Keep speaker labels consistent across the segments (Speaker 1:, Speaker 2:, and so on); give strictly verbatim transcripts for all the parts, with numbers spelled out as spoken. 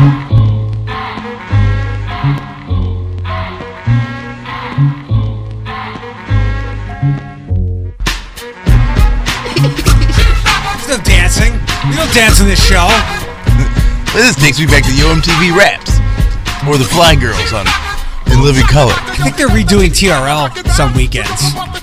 Speaker 1: There's no dancing. We don't dance on this show.
Speaker 2: This takes me back to the O M T V Raps. Or the Fly Girls on In Living Color.
Speaker 1: I think they're redoing T R L some weekends.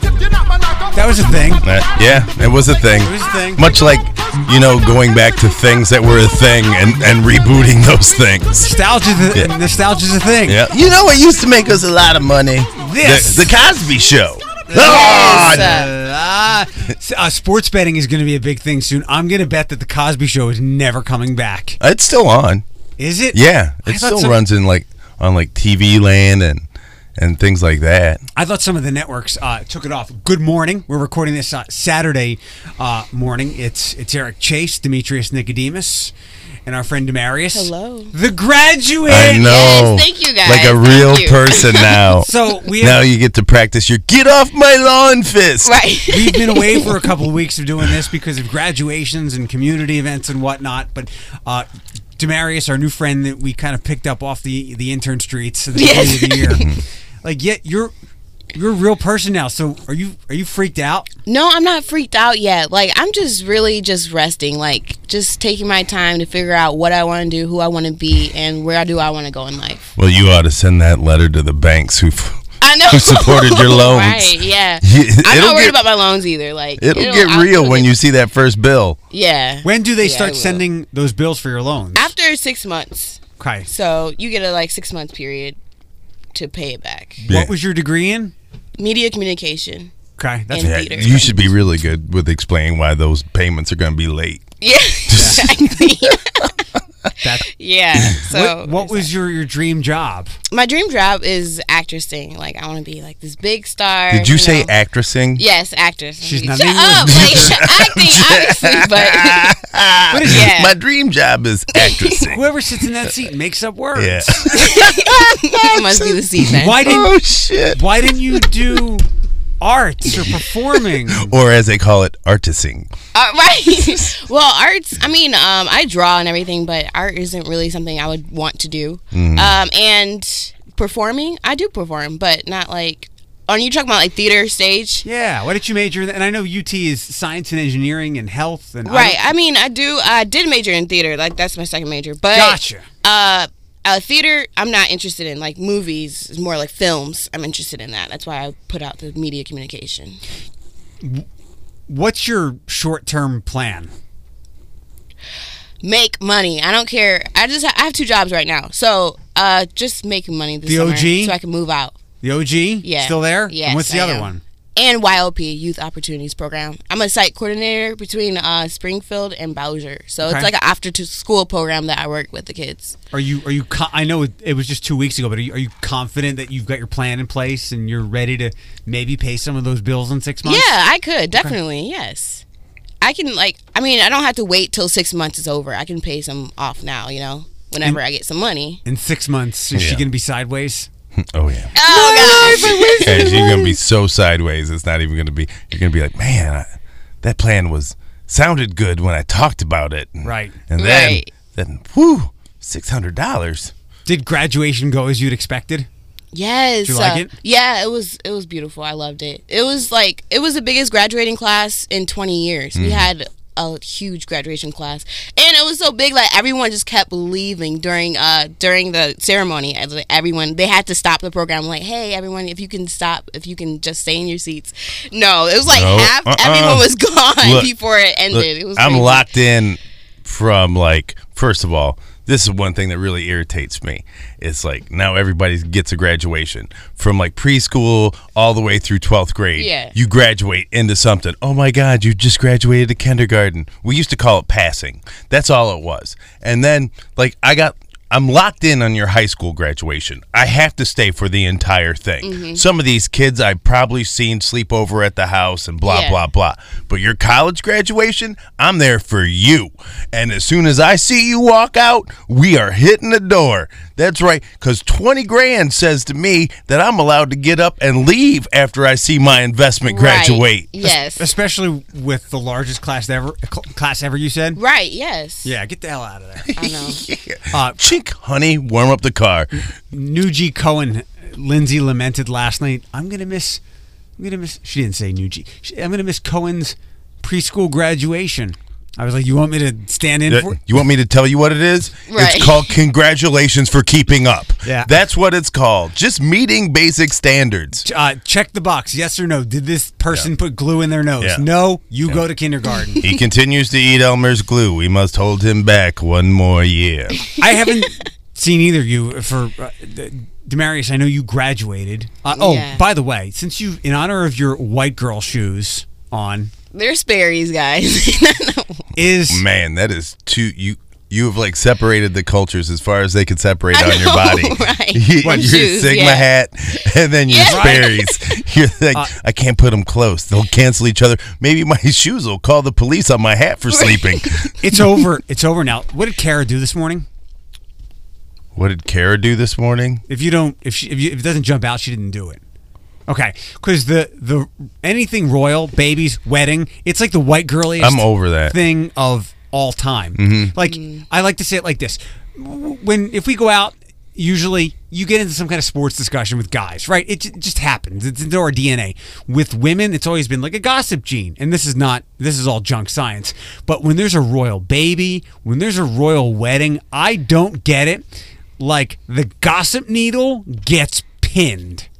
Speaker 1: That was a thing.
Speaker 2: Uh, yeah, it was a thing.
Speaker 1: It was a thing.
Speaker 2: Much like, you know, going back to things that were a thing and, and rebooting those things.
Speaker 1: Nostalgia, the,
Speaker 2: Yeah.
Speaker 1: nostalgia's a thing.
Speaker 2: Yeah. You know what used to make us a lot of money?
Speaker 1: This.
Speaker 2: The, the Cosby Show.
Speaker 1: God. Uh, uh, sports betting is going to be a big thing soon. I'm going to bet that the Cosby Show is never coming back.
Speaker 2: It's still on.
Speaker 1: Is it?
Speaker 2: Yeah,
Speaker 1: I
Speaker 2: it
Speaker 1: thought
Speaker 2: still
Speaker 1: some-
Speaker 2: runs in like on like T V Land and and things like that.
Speaker 1: I thought some of the networks uh, took it off. Good morning. We're recording this uh, Saturday uh, morning. It's it's Eric Chase, Demetrius Nicodemus, and our friend Demarius.
Speaker 3: Hello.
Speaker 1: The Graduate.
Speaker 2: I know.
Speaker 3: Yes, thank you, guys.
Speaker 2: Like a
Speaker 3: Thank
Speaker 2: real
Speaker 3: you.
Speaker 2: person now.
Speaker 1: So we
Speaker 2: now
Speaker 1: have,
Speaker 2: you get to practice your get off my lawn fist.
Speaker 3: Right.
Speaker 1: we've been away for a couple of weeks of doing this because of graduations and community events and whatnot. But uh, Demarius, our new friend that we kind of picked up off the the intern streets at the beginning
Speaker 3: Yes.
Speaker 1: of the year, like yet you're you're a real person now. So are you are you freaked out?
Speaker 3: No, I'm not freaked out yet. Like, I'm just really just resting. Like, just taking my time to figure out what I want to do, who I want to be, and where do I want to go in life.
Speaker 2: Well, you ought to send that letter to the banks who
Speaker 3: I know.
Speaker 2: who supported your loans.
Speaker 3: Right, yeah.
Speaker 2: You-
Speaker 3: I'm
Speaker 2: it'll
Speaker 3: not worried
Speaker 2: get-
Speaker 3: about my loans either. Like,
Speaker 2: It'll, get
Speaker 3: I'll-
Speaker 2: real
Speaker 3: it'll
Speaker 2: when
Speaker 3: get-
Speaker 2: you see that first bill.
Speaker 3: Yeah.
Speaker 1: When do they
Speaker 3: Yeah, I
Speaker 1: start
Speaker 3: will.
Speaker 1: sending those bills for your loans?
Speaker 3: After six months.
Speaker 1: Okay.
Speaker 3: So, you get a, like, six-month period to pay it back.
Speaker 2: Yeah.
Speaker 1: What was your degree in?
Speaker 3: Media communication.
Speaker 1: Okay, that's
Speaker 3: And
Speaker 2: Yeah,
Speaker 3: theater.
Speaker 2: you should be really good with explaining why those payments are going to be late.
Speaker 3: Yeah, exactly.
Speaker 1: that.
Speaker 3: yeah. So,
Speaker 1: what, what was your, your dream job?
Speaker 3: my dream job is actressing. Like, I want to be like this big star.
Speaker 2: Did you, say
Speaker 3: know.
Speaker 2: actressing?
Speaker 3: Yes, actress.
Speaker 1: She's
Speaker 3: Shut
Speaker 1: not English.
Speaker 3: up. Like, acting, obviously, but
Speaker 1: What is
Speaker 3: yeah.
Speaker 2: My dream job is actressing.
Speaker 1: Whoever sits in that seat makes up words.
Speaker 2: Yeah.
Speaker 3: it must be the seat then.
Speaker 1: Why didn't
Speaker 2: Oh shit!
Speaker 1: Why didn't you do arts or performing?
Speaker 2: Or as they call it, artising.
Speaker 3: Uh, right. Well, arts. I mean, um, I draw and everything, but art isn't really something I would want to do.
Speaker 2: Mm.
Speaker 3: Um, and performing, I do perform, but not like. Oh, you talking about like theater stage?
Speaker 1: Yeah. Why did you major in? And I know U T is science and engineering and health and
Speaker 3: Right.
Speaker 1: I
Speaker 3: I mean, I do. I did major in theater. Like that's my second major. But
Speaker 1: Gotcha.
Speaker 3: Uh, uh, theater, I'm not interested in. Like movies, is more like films. I'm interested in that. That's why I put out the media communication.
Speaker 1: What's your short term plan?
Speaker 3: Make money. I don't care. I just I have two jobs right now, so uh, just making money this
Speaker 1: The
Speaker 3: summer
Speaker 1: O G?
Speaker 3: so I can move out.
Speaker 1: The O G?
Speaker 3: Yeah.
Speaker 1: Still there?
Speaker 3: Yes,
Speaker 1: And what's the
Speaker 3: I
Speaker 1: other
Speaker 3: am.
Speaker 1: one?
Speaker 3: And Y O P, Youth Opportunities Program. I'm a site coordinator between uh, Springfield and Bowser, so
Speaker 1: Okay.
Speaker 3: it's like an after-school program that I work with the kids.
Speaker 1: Are you are you? Co- I know it, it was just two weeks ago, but are you, are you confident that you've got your plan in place and you're ready to maybe pay some of those bills in six months?
Speaker 3: Yeah, I could definitely. Yes, I can. Like, I mean, I don't have to wait till six months is over. I can pay some off now. You know, whenever I get some money.
Speaker 1: In six months, is she
Speaker 2: Yeah.
Speaker 1: going to be sideways?
Speaker 2: Oh yeah.
Speaker 3: Oh gosh.
Speaker 2: And she's gonna be so sideways. It's not even gonna be. You're gonna be like, man, I, that plan was sounded good when I talked about it. And,
Speaker 1: Right.
Speaker 2: And then,
Speaker 3: Right.
Speaker 2: then, whoo, six hundred dollars.
Speaker 1: Did graduation go as you'd expected?
Speaker 3: Yes.
Speaker 1: Did you like
Speaker 3: uh,
Speaker 1: it?
Speaker 3: Yeah, it was. It was beautiful. I loved it. It was like it was the biggest graduating class in twenty years. We had a huge graduation class, and it was so big. Like everyone just kept leaving during uh during the ceremony. As, like, everyone they had to stop the program. Like, hey, everyone, if you can stop, if you can just stay in your seats. No, it was like
Speaker 2: No,
Speaker 3: half.
Speaker 2: uh-uh.
Speaker 3: Everyone was gone
Speaker 2: Look,
Speaker 3: before it ended.
Speaker 2: Look,
Speaker 3: it was.
Speaker 2: I'm
Speaker 3: crazy.
Speaker 2: locked in from like, first of all, this is one thing that really irritates me. It's like now everybody gets a graduation from like preschool all the way through twelfth grade.
Speaker 3: Yeah.
Speaker 2: You graduate into something. Oh my God, you just graduated to kindergarten. We used to call it passing. That's all it was. And then like I got I'm locked in on your high school graduation. I have to stay for the entire thing.
Speaker 3: Mm-hmm.
Speaker 2: Some of these kids I've probably seen sleep over at the house and blah,
Speaker 3: Yeah.
Speaker 2: blah, blah. But your college graduation, I'm there for you. And as soon as I see you walk out, we are hitting the door. That's right, because twenty grand says to me that I'm allowed to get up and leave after I see my investment graduate.
Speaker 3: Right. Yes.
Speaker 1: Especially with the largest class ever, cl- class ever. You said.
Speaker 3: Right. Yes.
Speaker 1: Yeah, get the hell out of there.
Speaker 3: I know.
Speaker 2: Yeah.
Speaker 1: Uh,
Speaker 2: Cheap wink, honey, warm up the car.
Speaker 1: Nugie Cohen, Lindsay lamented last night. I'm gonna miss. I'm gonna miss. She didn't say Nugie. She, I'm gonna miss Cohen's preschool graduation. I was like, you want me to stand in
Speaker 2: Uh,
Speaker 1: for it?
Speaker 2: You want me to tell you what it is?
Speaker 3: Right.
Speaker 2: It's called congratulations for keeping up.
Speaker 1: Yeah.
Speaker 2: That's what it's called. Just meeting basic standards.
Speaker 1: Uh, check the box, yes or no. Did this person put glue in their nose?
Speaker 2: Yeah.
Speaker 1: No, you go to kindergarten.
Speaker 2: He continues to eat Elmer's glue. We must hold him back one more year.
Speaker 1: I haven't seen either of you for uh, Demarius. I know you graduated. Uh, oh,
Speaker 3: Yeah.
Speaker 1: by the way, since you, in honor of your white girl shoes on,
Speaker 3: They're Sperry's, guys.
Speaker 1: is
Speaker 2: Man, that is too you. You have like separated the cultures as far as they could separate
Speaker 3: I
Speaker 2: on your
Speaker 3: know,
Speaker 2: body.
Speaker 3: right.
Speaker 2: You,
Speaker 3: One
Speaker 2: your
Speaker 3: shoes,
Speaker 2: Sigma
Speaker 3: yeah.
Speaker 2: hat, and then your
Speaker 3: Yeah.
Speaker 2: Sperry's. You're like,
Speaker 1: Uh,
Speaker 2: I can't put them close. They'll cancel each other. Maybe my shoes will call the police on my hat for sleeping.
Speaker 1: it's over. It's over now. What did Kara do this morning?
Speaker 2: What did Kara do this morning?
Speaker 1: If you don't, if she, if, you, if it doesn't jump out, she didn't do it. Okay, because the the anything royal, babies, wedding, it's like the white girliest
Speaker 2: I'm over that.
Speaker 1: thing of all time.
Speaker 2: Mm-hmm.
Speaker 1: Like I like to say it like this: when if we go out, usually you get into some kind of sports discussion with guys, right? It, j- just happens. It's into our D N A. With women, it's always been like a gossip gene, and this is not. This is all junk science. But when there's a royal baby, when there's a royal wedding, I don't get it. Like the gossip needle gets pinned.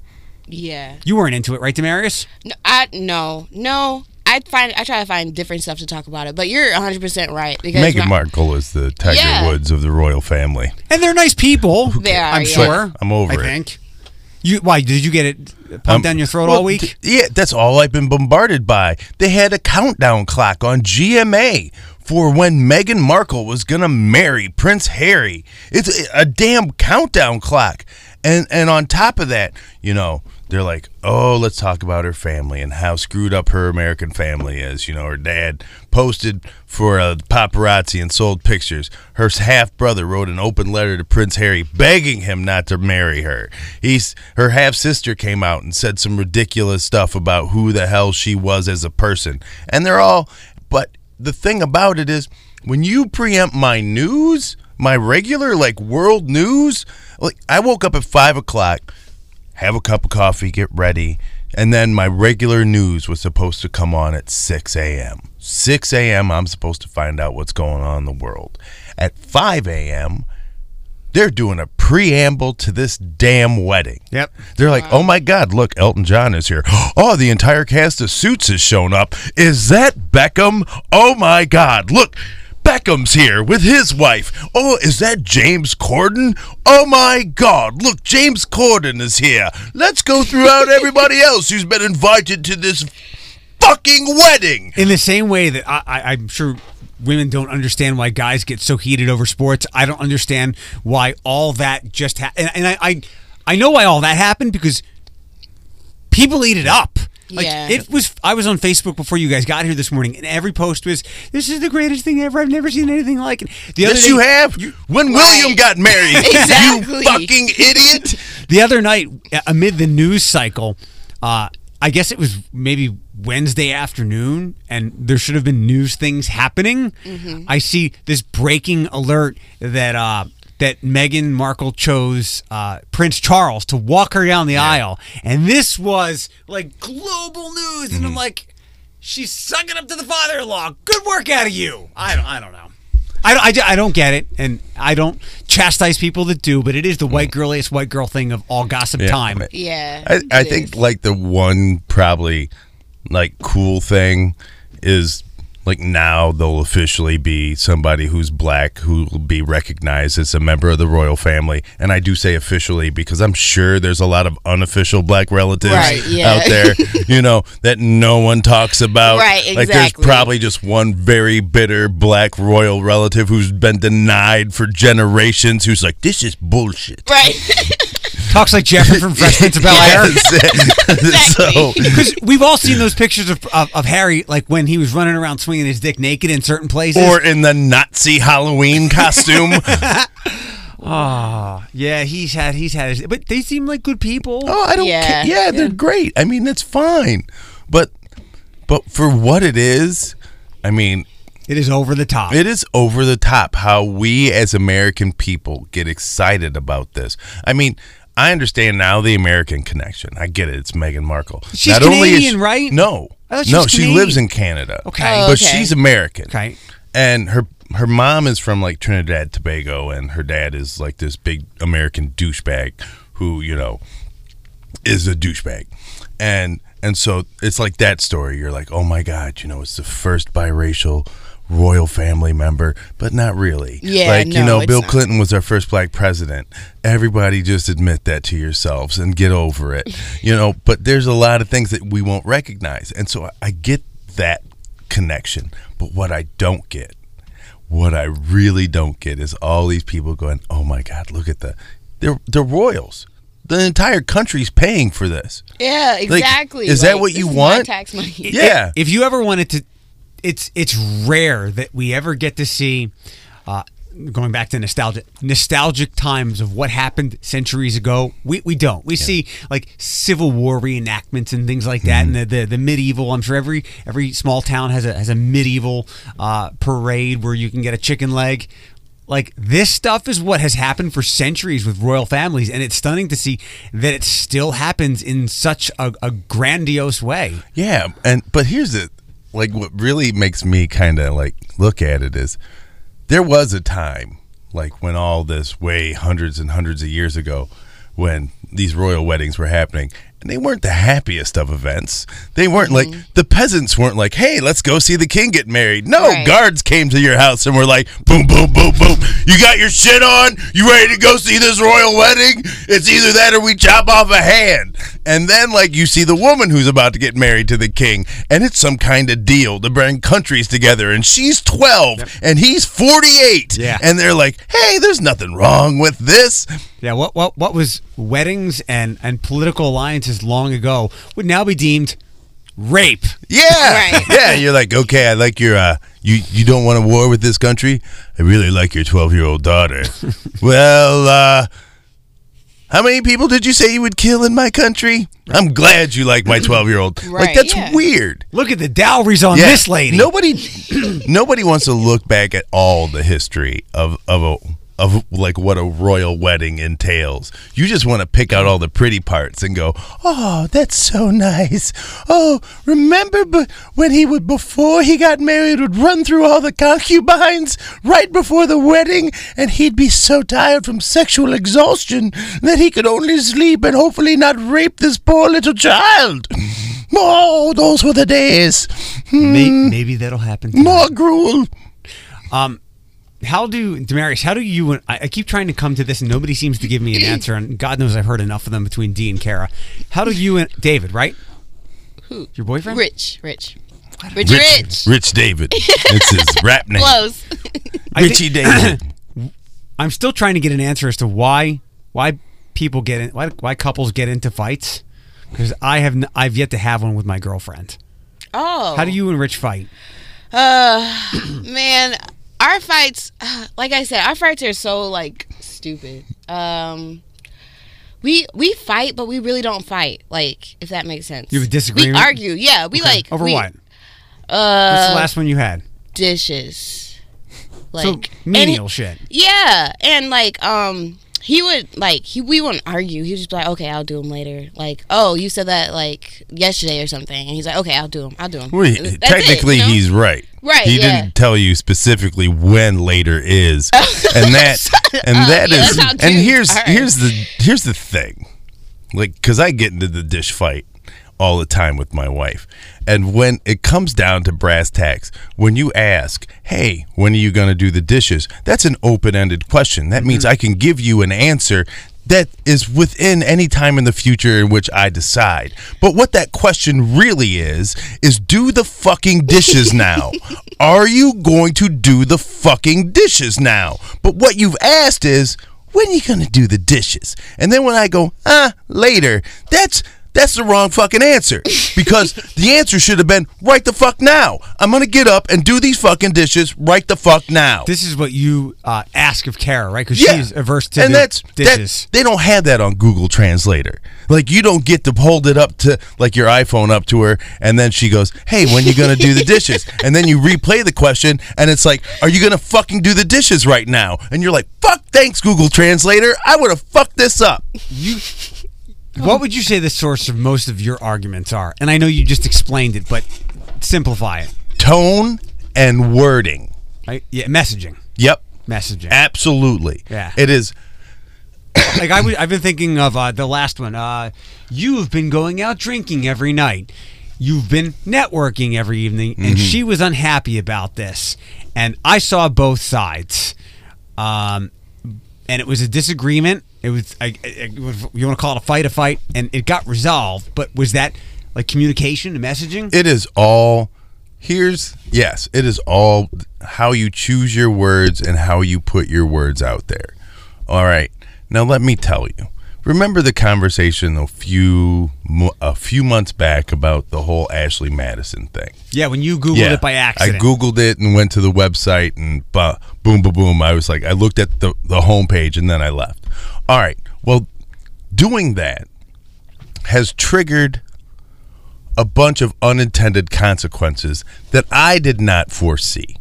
Speaker 3: Yeah.
Speaker 1: You weren't into it, right, Demarius?
Speaker 3: No, I no no. I find I try to find different stuff to talk about it, but you're one hundred percent right because
Speaker 2: Meghan
Speaker 3: my-
Speaker 2: Markle is the Tiger
Speaker 3: Yeah.
Speaker 2: Woods of the royal family.
Speaker 1: And they're nice people.
Speaker 3: They are,
Speaker 1: I'm
Speaker 3: yeah.
Speaker 1: sure.
Speaker 2: I'm over
Speaker 1: I
Speaker 2: it.
Speaker 1: think. You why did you get it pumped
Speaker 2: Um,
Speaker 1: down your throat
Speaker 2: well,
Speaker 1: all week?
Speaker 2: th- yeah, that's all I've been bombarded by. They had a countdown clock on G M A for when Meghan Markle was going to marry Prince Harry. It's a damn countdown clock. And and on top of that, you know, they're like, oh, let's talk about her family and how screwed up her American family is. You know, her dad posted for a paparazzi and sold pictures. Her half-brother wrote an open letter to Prince Harry begging him not to marry her. He's Her half-sister came out and said some ridiculous stuff about who the hell she was as a person. And they're all, but the thing about it is, when you preempt my news, my regular, like, world news, like, I woke up at five o'clock, have a cup of coffee, get ready, and then my regular news was supposed to come on at six a.m. six a.m. I'm supposed to find out what's going on in the world. At five a.m., they're doing a preamble to this damn wedding.
Speaker 1: Yep.
Speaker 2: They're like, oh my God, look, Elton John is here. Oh, the entire cast of Suits has shown up. Is that Beckham? Oh my God, look. Beckham's here with his wife. Oh, is that James Corden? Oh my God, look, James Corden is here. Let's go throughout everybody else who's been invited to this fucking wedding.
Speaker 1: In the same way that I, I, I'm sure women don't understand why guys get so heated over sports, I don't understand why all that just happened. And, and I, I, I know why all that happened because people eat it up. Like
Speaker 3: Yeah.
Speaker 1: it was. I was on Facebook before you guys got here this morning, and every post was, "This is the greatest thing ever. I've never seen anything like it." The
Speaker 2: Yes,
Speaker 1: day,
Speaker 2: you have. when William
Speaker 3: Right.
Speaker 2: got married,
Speaker 3: Exactly.
Speaker 2: you fucking idiot.
Speaker 1: The other night, amid the news cycle, uh, I guess it was maybe Wednesday afternoon, and there should have been news things happening. I see this breaking alert that uh, that Meghan Markle chose uh, Prince Charles to walk her down the aisle, and this was like global news. And I'm like, she's sucking up to the father-in-law. Good work out of you. I don't. I don't know. I don't, I, ju- I don't get it, and I don't chastise people that do, but it is the white girliest white girl thing of all gossip
Speaker 2: Yeah,
Speaker 1: time.
Speaker 2: man.
Speaker 3: Yeah.
Speaker 2: I, I
Speaker 3: it
Speaker 2: think
Speaker 3: is.
Speaker 2: like the one probably like cool thing is like now they'll officially be somebody who's black who will be recognized as a member of the royal family. And I do say officially because I'm sure there's a lot of unofficial black relatives
Speaker 3: Right, yeah.
Speaker 2: out there, you know, that no one talks about.
Speaker 3: Right,
Speaker 2: Like there's
Speaker 3: exactly.
Speaker 2: probably just one very bitter black royal relative who's been denied for generations who's like, this is bullshit.
Speaker 3: Right.
Speaker 1: Talks like Jeffrey from Fresh Prince of Bel-Air.
Speaker 2: So
Speaker 1: Because we've all seen those pictures of, of of Harry, like when he was running around swinging his dick naked in certain places.
Speaker 2: or in the Nazi Halloween costume.
Speaker 1: oh, yeah, he's had he's had his, but they seem like good people.
Speaker 2: Oh, I don't
Speaker 3: Yeah.
Speaker 2: care. Yeah, they're great. I mean, it's fine. But but for what it is, I mean,
Speaker 1: It is over the top.
Speaker 2: It is over the top how we as American people get excited about this. I mean, I understand now the American connection. I get it. It's Meghan Markle.
Speaker 1: She's
Speaker 2: Not
Speaker 1: Canadian,
Speaker 2: only is she,
Speaker 1: right?
Speaker 2: No.
Speaker 1: I thought she
Speaker 2: No,
Speaker 1: was
Speaker 2: she
Speaker 1: Canadian.
Speaker 2: lives in Canada.
Speaker 1: Okay.
Speaker 3: Oh,
Speaker 2: But
Speaker 3: okay.
Speaker 2: she's American.
Speaker 1: Okay.
Speaker 2: And her her mom is from like Trinidad, Tobago, and her dad is like this big American douchebag who, you know, is a douchebag. And and so it's like that story. You're like, oh my God, you know, it's the first biracial royal family member, but not really.
Speaker 3: Yeah,
Speaker 2: like, you
Speaker 3: no,
Speaker 2: know,
Speaker 3: it's
Speaker 2: Bill
Speaker 3: not.
Speaker 2: Clinton was our first black president. Everybody just admit that to yourselves and get over it. You know, but there's a lot of things that we won't recognize. And so I, I get that connection. But what I don't get, what I really don't get is all these people going, oh my God, look at the, they're, they're royals. The entire country's paying for this.
Speaker 3: Yeah, exactly.
Speaker 2: is that
Speaker 3: Like,
Speaker 2: what
Speaker 3: this
Speaker 2: you
Speaker 3: is
Speaker 2: want?
Speaker 3: My tax money.
Speaker 2: Yeah.
Speaker 1: If you ever wanted to, it's it's rare that we ever get to see, uh, going back to nostalgia, nostalgic times of what happened centuries ago. We we don't. We see like Civil War reenactments and things like that,
Speaker 2: Mm-hmm.
Speaker 1: and the, the the medieval. I'm sure every every small town has a has a medieval uh, parade where you can get a chicken leg. Like, this stuff is what has happened for centuries with royal families, and it's stunning to see that it still happens in such a, a grandiose way.
Speaker 2: Yeah, and but here's the like what really makes me kind of like look at it is there was a time like when all this way hundreds and hundreds of years ago when these royal weddings were happening, and they weren't the happiest of events. They weren't like the peasants weren't like, hey, let's go see the king get married. No,
Speaker 3: Right.
Speaker 2: guards came to your house and were like, boom, boom, boom, boom. You got your shit on? You ready to go see this royal wedding? It's either that or we chop off a hand. And then like you see the woman who's about to get married to the king, and it's some kind of deal to bring countries together, and she's twelve and he's forty-eight.
Speaker 1: Yeah.
Speaker 2: And they're like, hey, there's nothing wrong with this.
Speaker 1: Yeah, what what what was weddings and, and political alliances long ago would now be deemed rape.
Speaker 2: Yeah.
Speaker 3: Right.
Speaker 2: Yeah, you're like, okay, I like your uh you you don't want a war with this country? I really like your twelve-year-old daughter. Well, uh how many people did you say you would kill in my country? I'm glad you like my twelve-year-old. Like,
Speaker 3: Right,
Speaker 2: that's
Speaker 3: yeah.
Speaker 2: weird.
Speaker 1: Look at the dowries on
Speaker 2: Yeah.
Speaker 1: this lady.
Speaker 2: Nobody nobody wants to look back at all the history of of a of like what a royal wedding entails. You just want to pick out all the pretty parts and go, oh, that's so nice. Oh, remember but when he would, before he got married, would run through all the concubines right before the wedding, and he'd be so tired from sexual exhaustion that he could only sleep and hopefully not rape this poor little child. Oh, those were the days.
Speaker 1: May- maybe that'll happen. tonight.
Speaker 2: More gruel.
Speaker 1: Um, how do Damaris? How do you? and I, I keep trying to come to this, and nobody seems to give me an answer. And God knows I've heard enough of them between Dee and Kara. How do you and David? Right?
Speaker 3: Who?
Speaker 1: Your boyfriend?
Speaker 3: Rich, Rich, Rich,
Speaker 2: Rich,
Speaker 3: Rich.
Speaker 2: Rich David. It's his rap name.
Speaker 3: Close.
Speaker 1: I
Speaker 2: Richie
Speaker 1: think-
Speaker 2: David.
Speaker 1: I'm still trying to get an answer as to why why people get in why why couples get into fights, because I have n- I've yet to have one with my girlfriend.
Speaker 3: Oh.
Speaker 1: How do you and Rich fight?
Speaker 3: Uh, man, our fights, like I said, our fights are so like stupid. Um, we we fight, but we really don't fight. Like, if that makes sense.
Speaker 1: You have a disagreement?
Speaker 3: We argue. Yeah, we
Speaker 1: Okay.
Speaker 3: like
Speaker 1: Over
Speaker 3: we,
Speaker 1: what?
Speaker 3: Uh,
Speaker 1: What's the last one you had?
Speaker 3: dishes. Like
Speaker 1: So
Speaker 3: and
Speaker 1: menial
Speaker 3: he-
Speaker 1: shit.
Speaker 3: Yeah, and like um. He would like he we wouldn't argue. He would just be like, okay, I'll do them later. Like, oh, you said that like yesterday or something, and he's like, okay, I'll do them. I'll do them.
Speaker 2: Well, he- technically, he's right.
Speaker 3: Right,
Speaker 2: He
Speaker 3: yeah.
Speaker 2: didn't tell you specifically when later is, and that and
Speaker 3: Uh,
Speaker 2: that
Speaker 3: yeah,
Speaker 2: is.
Speaker 3: that's how
Speaker 2: And
Speaker 3: cute.
Speaker 2: here's
Speaker 3: All right.
Speaker 2: here's the here's the thing, like, because I get into the dish fight all the time with my wife, and when it comes down to brass tacks, when you ask, hey, when are you going to do the dishes, that's an open-ended question. That means I can give you an answer that is within any time in the future in which I decide. But what that question really is, is do the fucking dishes now. Are you going to do the fucking dishes now? But what you've asked is, when are you going to do the dishes? And then when I go, ah, later, that's That's the wrong fucking answer. Because the answer should have been right the fuck now. I'm going to get up and do these fucking dishes right the fuck now.
Speaker 1: This is what you uh, ask of Kara, right? Because
Speaker 2: Yeah.
Speaker 1: she's averse to
Speaker 2: and
Speaker 1: the
Speaker 2: that's,
Speaker 1: dishes.
Speaker 2: That, they don't have that on Google Translator. Like, you don't get to hold it up to, like, your iPhone up to her, and then she goes, hey, when you going to do the dishes? And then you replay the question, and it's like, are you going to fucking do the dishes right now? And you're like, fuck, thanks, Google Translator. I would have fucked this up.
Speaker 1: You, what would you say the source of most of your arguments are? And I know you just explained it, but simplify it.
Speaker 2: Tone and wording.
Speaker 1: Right? Yeah, messaging.
Speaker 2: Yep.
Speaker 1: Messaging.
Speaker 2: Absolutely.
Speaker 1: Yeah.
Speaker 2: It is.
Speaker 1: Like I w- I've been thinking of uh, the last one. Uh, you've been going out drinking every night. You've been networking every evening, and
Speaker 2: Mm-hmm.
Speaker 1: she was unhappy about this. And I saw both sides, um, and it was a disagreement. It was, I, I, it was you want to call it a fight, a fight, and it got resolved. But was that like communication and messaging?
Speaker 2: It is all. Here's yes. It is all how you choose your words and how you put your words out there. All right. Now let me tell you. Remember the conversation a few mo- a few months back about the whole Ashley Madison thing?
Speaker 1: Yeah, when you Googled it by accident.
Speaker 2: I Googled it and went to the website and ba- boom, boom, boom. I was like, I looked at the, the homepage and then I left. All right. Well, doing that has triggered a bunch of unintended consequences that I did not foresee.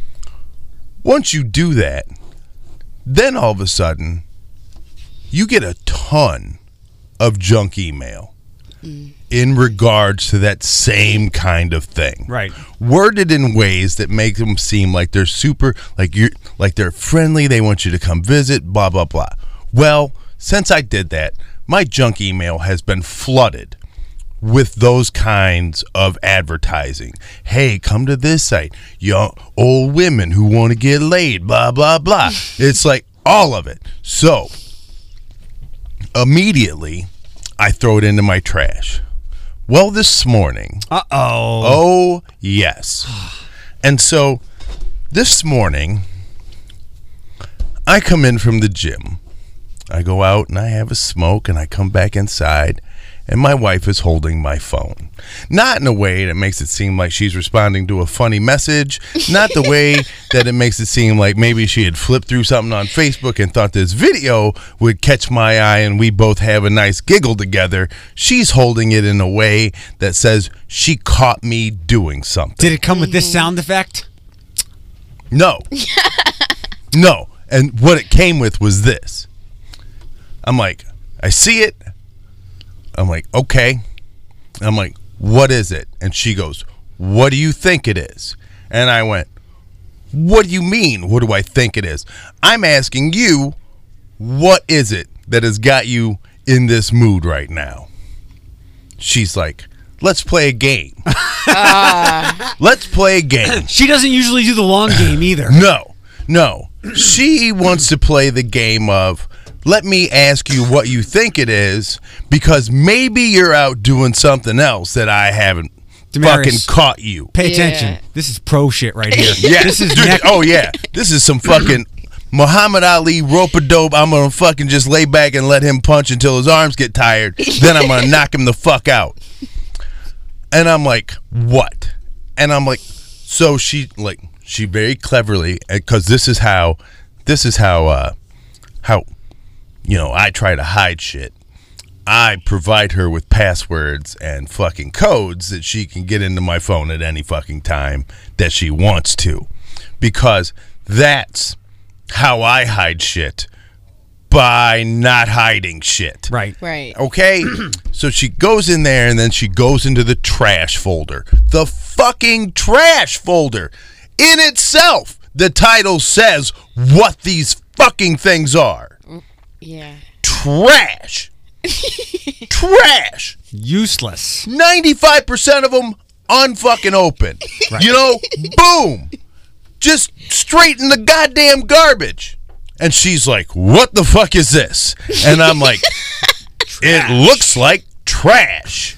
Speaker 2: Once you do that, then all of a sudden, you get a ton of junk email mm. in regards to that same kind of thing.
Speaker 1: Right.
Speaker 2: Worded in ways that make them seem like they're super, like you're, like they're friendly. They want you to come visit. Blah blah blah. Well, since I did that, my junk email has been flooded with those kinds of advertising. Hey, come to this site. Young old women who want to get laid. Blah blah blah. It's like all of it. So immediately, I throw it into my trash. Well, this morning.
Speaker 1: Uh-oh.
Speaker 2: Oh, yes. And so, this morning, I come in from the gym. I go out and I have a smoke and I come back inside and my wife is holding my phone. Not in a way that makes it seem like she's responding to a funny message. Not the way that it makes it seem like maybe she had flipped through something on Facebook and thought this video would catch my eye and we both have a nice giggle together. She's holding it in a way that says she caught me doing something.
Speaker 1: Did it come with this sound effect?
Speaker 2: No. No. And what it came with was this. I'm like, I see it. I'm like, okay. I'm like, what is it? And she goes, what do you think it is? And I went, what do you mean? What do I think it is? I'm asking you, what is it that has got you in this mood right now? She's like, let's play a game. Uh. Let's play a game.
Speaker 1: She doesn't usually do the long game either.
Speaker 2: No, no. She wants to play the game of, let me ask you what you think it is, because maybe you're out doing something else that I haven't
Speaker 1: Damaris,
Speaker 2: fucking caught you.
Speaker 1: Pay
Speaker 3: Yeah.
Speaker 1: attention. This is pro shit right here.
Speaker 2: Yeah.
Speaker 1: This is
Speaker 2: Dude,
Speaker 1: neck-
Speaker 2: oh yeah. This is some fucking Muhammad Ali rope-a-dope. I'm gonna fucking just lay back and let him punch until his arms get tired. Then I'm gonna knock him the fuck out. And I'm like, what? And I'm like, so she like she very cleverly, because this is how this is how uh how you know, I try to hide shit. I provide her with passwords and fucking codes that she can get into my phone at any fucking time that she wants to. Because that's how I hide shit, by not hiding shit.
Speaker 1: Right.
Speaker 3: Right.
Speaker 2: Okay? So she goes in there and then she goes into the trash folder. The fucking trash folder. In itself, the title says what these fucking things are.
Speaker 3: Yeah.
Speaker 2: Trash. Trash.
Speaker 1: Useless.
Speaker 2: ninety-five percent of them unfucking open.
Speaker 1: Right.
Speaker 2: You know, boom. Just straight in the goddamn garbage. And she's like, what the fuck is this? And I'm like, it looks like trash.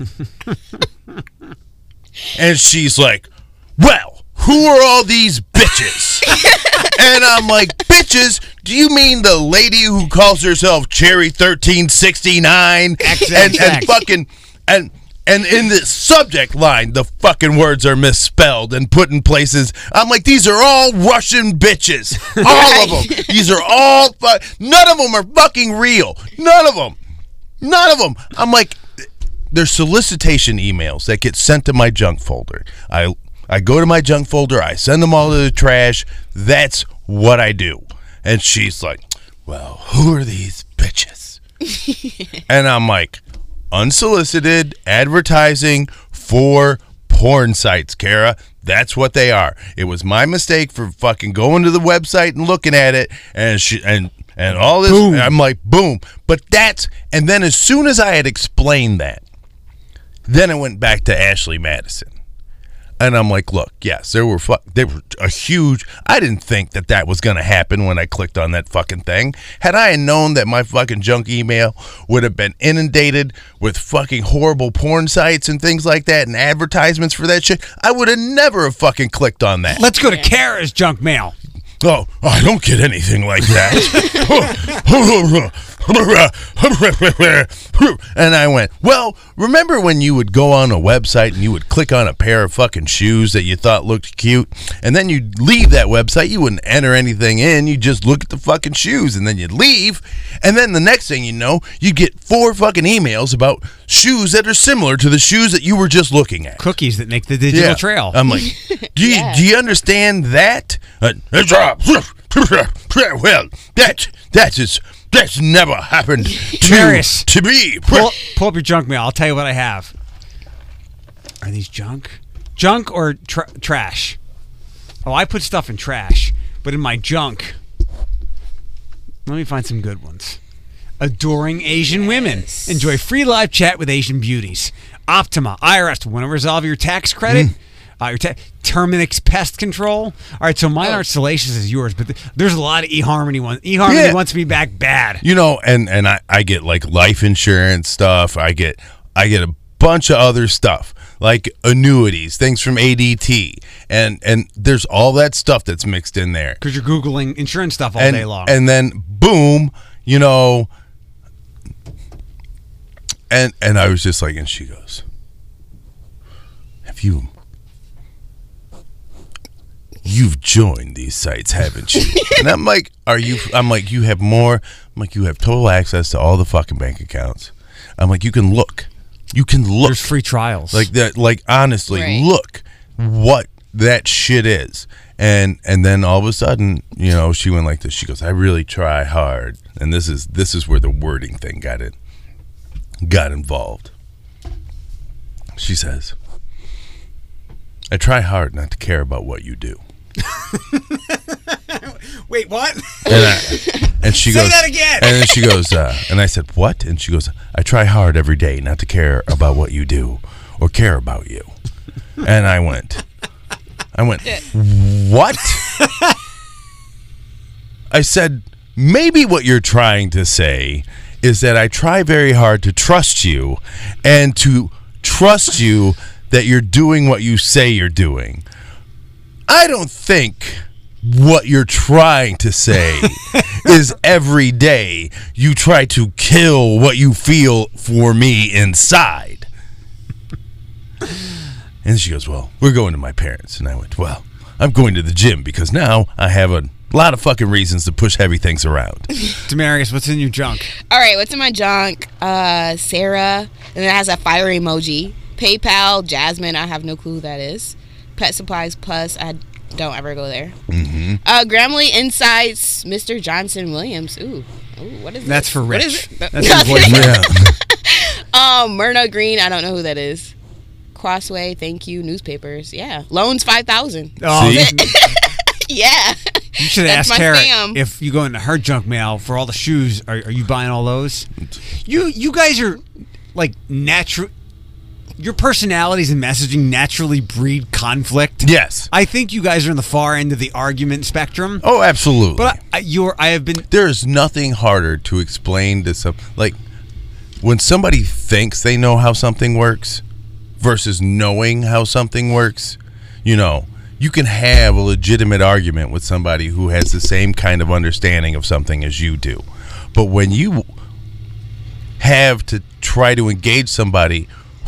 Speaker 2: And she's like, well, who are all these bitches? And I'm like, bitches, do you mean the lady who calls herself Cherry thirteen sixty-nine
Speaker 1: X X X.
Speaker 2: and, and fucking and and in the subject line, the fucking words are misspelled and put in places. I'm like, these are all Russian bitches. All of them. These are all, fu- none of them are fucking real. None of them. None of them. I'm like, there's solicitation emails that get sent to my junk folder. I I go to my junk folder. I send them all to the trash. That's what I do. And she's like, well, who are these bitches? And I'm like, unsolicited advertising for porn sites, Kara. That's what they are. It was my mistake for fucking going to the website and looking at it, and she and and all this.
Speaker 1: Boom.
Speaker 2: I'm like, boom. But that's, and then as soon as I had explained that, then I went back to Ashley Madison. And I'm like, look, yes, there were fu- there were a huge. I didn't think that that was going to happen when I clicked on that fucking thing. Had I known that my fucking junk email would have been inundated with fucking horrible porn sites and things like that and advertisements for that shit, I would have never have fucking clicked on that.
Speaker 1: Let's go to Kara's junk mail.
Speaker 2: Oh, I don't get anything like that. And I went, well, remember when you would go on a website and you would click on a pair of fucking shoes that you thought looked cute, and then you'd leave that website, you wouldn't enter anything in, you just look at the fucking shoes, and then you'd leave, and then the next thing you know, you get four fucking emails about shoes that are similar to the shoes that you were just looking at.
Speaker 1: Cookies that make the digital
Speaker 2: Yeah.
Speaker 1: trail.
Speaker 2: I'm like, do you,
Speaker 3: Yeah.
Speaker 2: do you understand that? Uh, it's, uh, well, that that is that's never happened to
Speaker 1: Marius.
Speaker 2: to me.
Speaker 1: pull, pull up your junk mail. I'll tell you what I have. Are these junk? Junk or tra- trash? Oh, I put stuff in trash, but in my junk, let me find some good ones. Adoring Asian women. Enjoy free live chat with Asian beauties. Optima, I R S, want to resolve your tax credit?
Speaker 2: Mm.
Speaker 1: Uh, your ta- Terminix Pest Control. All right, so mine aren't salacious as yours, but th- there's a lot of eHarmony ones. eHarmony
Speaker 2: Yeah.
Speaker 1: wants me back bad.
Speaker 2: You know, and and I, I get like life insurance stuff. I get I get a bunch of other stuff like annuities, things from A D T, and and there's all that stuff that's mixed in there.
Speaker 1: Because you're Googling insurance stuff all
Speaker 2: and,
Speaker 1: day long.
Speaker 2: And then boom, you know, and and I was just like, and she goes, have you you've joined these sites, haven't you? And I'm like, are you I'm like, you have more. I'm like, you have total access to all the fucking bank accounts. I'm like, you can look. You can look.
Speaker 1: There's free trials.
Speaker 2: Like that, like honestly,
Speaker 3: Right.
Speaker 2: look what that shit is. And and then all of a sudden, you know, she went like this. She goes, I really try hard. And this is this is where the wording thing got it got involved. She says, I try hard not to care about what you do.
Speaker 1: Wait, what?
Speaker 2: And, I, and she
Speaker 1: Say
Speaker 2: goes,
Speaker 1: that again.
Speaker 2: And then she goes, uh, and I said, what? And she goes, I try hard every day not to care about what you do or care about you. And I went, I went, what? I said, maybe what you're trying to say is that I try very hard to trust you and to trust you that you're doing what you say you're doing. I don't think what you're trying to say is every day you try to kill what you feel for me inside. And she goes, well, we're going to my parents. And I went, well, I'm going to the gym because now I have a lot of fucking reasons to push heavy things around.
Speaker 1: Demarius, what's in your junk?
Speaker 3: All right, what's in my junk? Uh, Sarah, and it has a fire emoji. PayPal, Jasmine, I have no clue who that is. Pet Supplies Plus, I don't ever go there.
Speaker 2: Mm-hmm.
Speaker 3: Uh, Grammarly Insights, Mister Johnson Williams. Ooh, Ooh what is
Speaker 1: That's
Speaker 3: this?
Speaker 1: for
Speaker 3: What
Speaker 1: Rich.
Speaker 3: is it?
Speaker 1: That's your voicemail.
Speaker 2: Yeah.
Speaker 3: Um, Myrna Green, I don't know who that is. Crossway, thank you, newspapers. Yeah, loans five thousand.
Speaker 1: Oh,
Speaker 2: See?
Speaker 3: Yeah,
Speaker 1: you should
Speaker 3: That's
Speaker 1: ask
Speaker 3: my
Speaker 1: Kara
Speaker 3: spam.
Speaker 1: if you go into her junk mail for all the shoes. Are, are you buying all those? You you guys are like natural. Your personalities and messaging naturally breed conflict.
Speaker 2: Yes.
Speaker 1: I think you guys are on the far end of the argument spectrum.
Speaker 2: Oh, absolutely.
Speaker 1: But I, I, you're I have been
Speaker 2: There is nothing harder to explain to some, like when somebody thinks they know how something works versus knowing how something works. You know, you can have a legitimate argument with somebody who has the same kind of understanding of something as you do. But when you have to try to engage somebody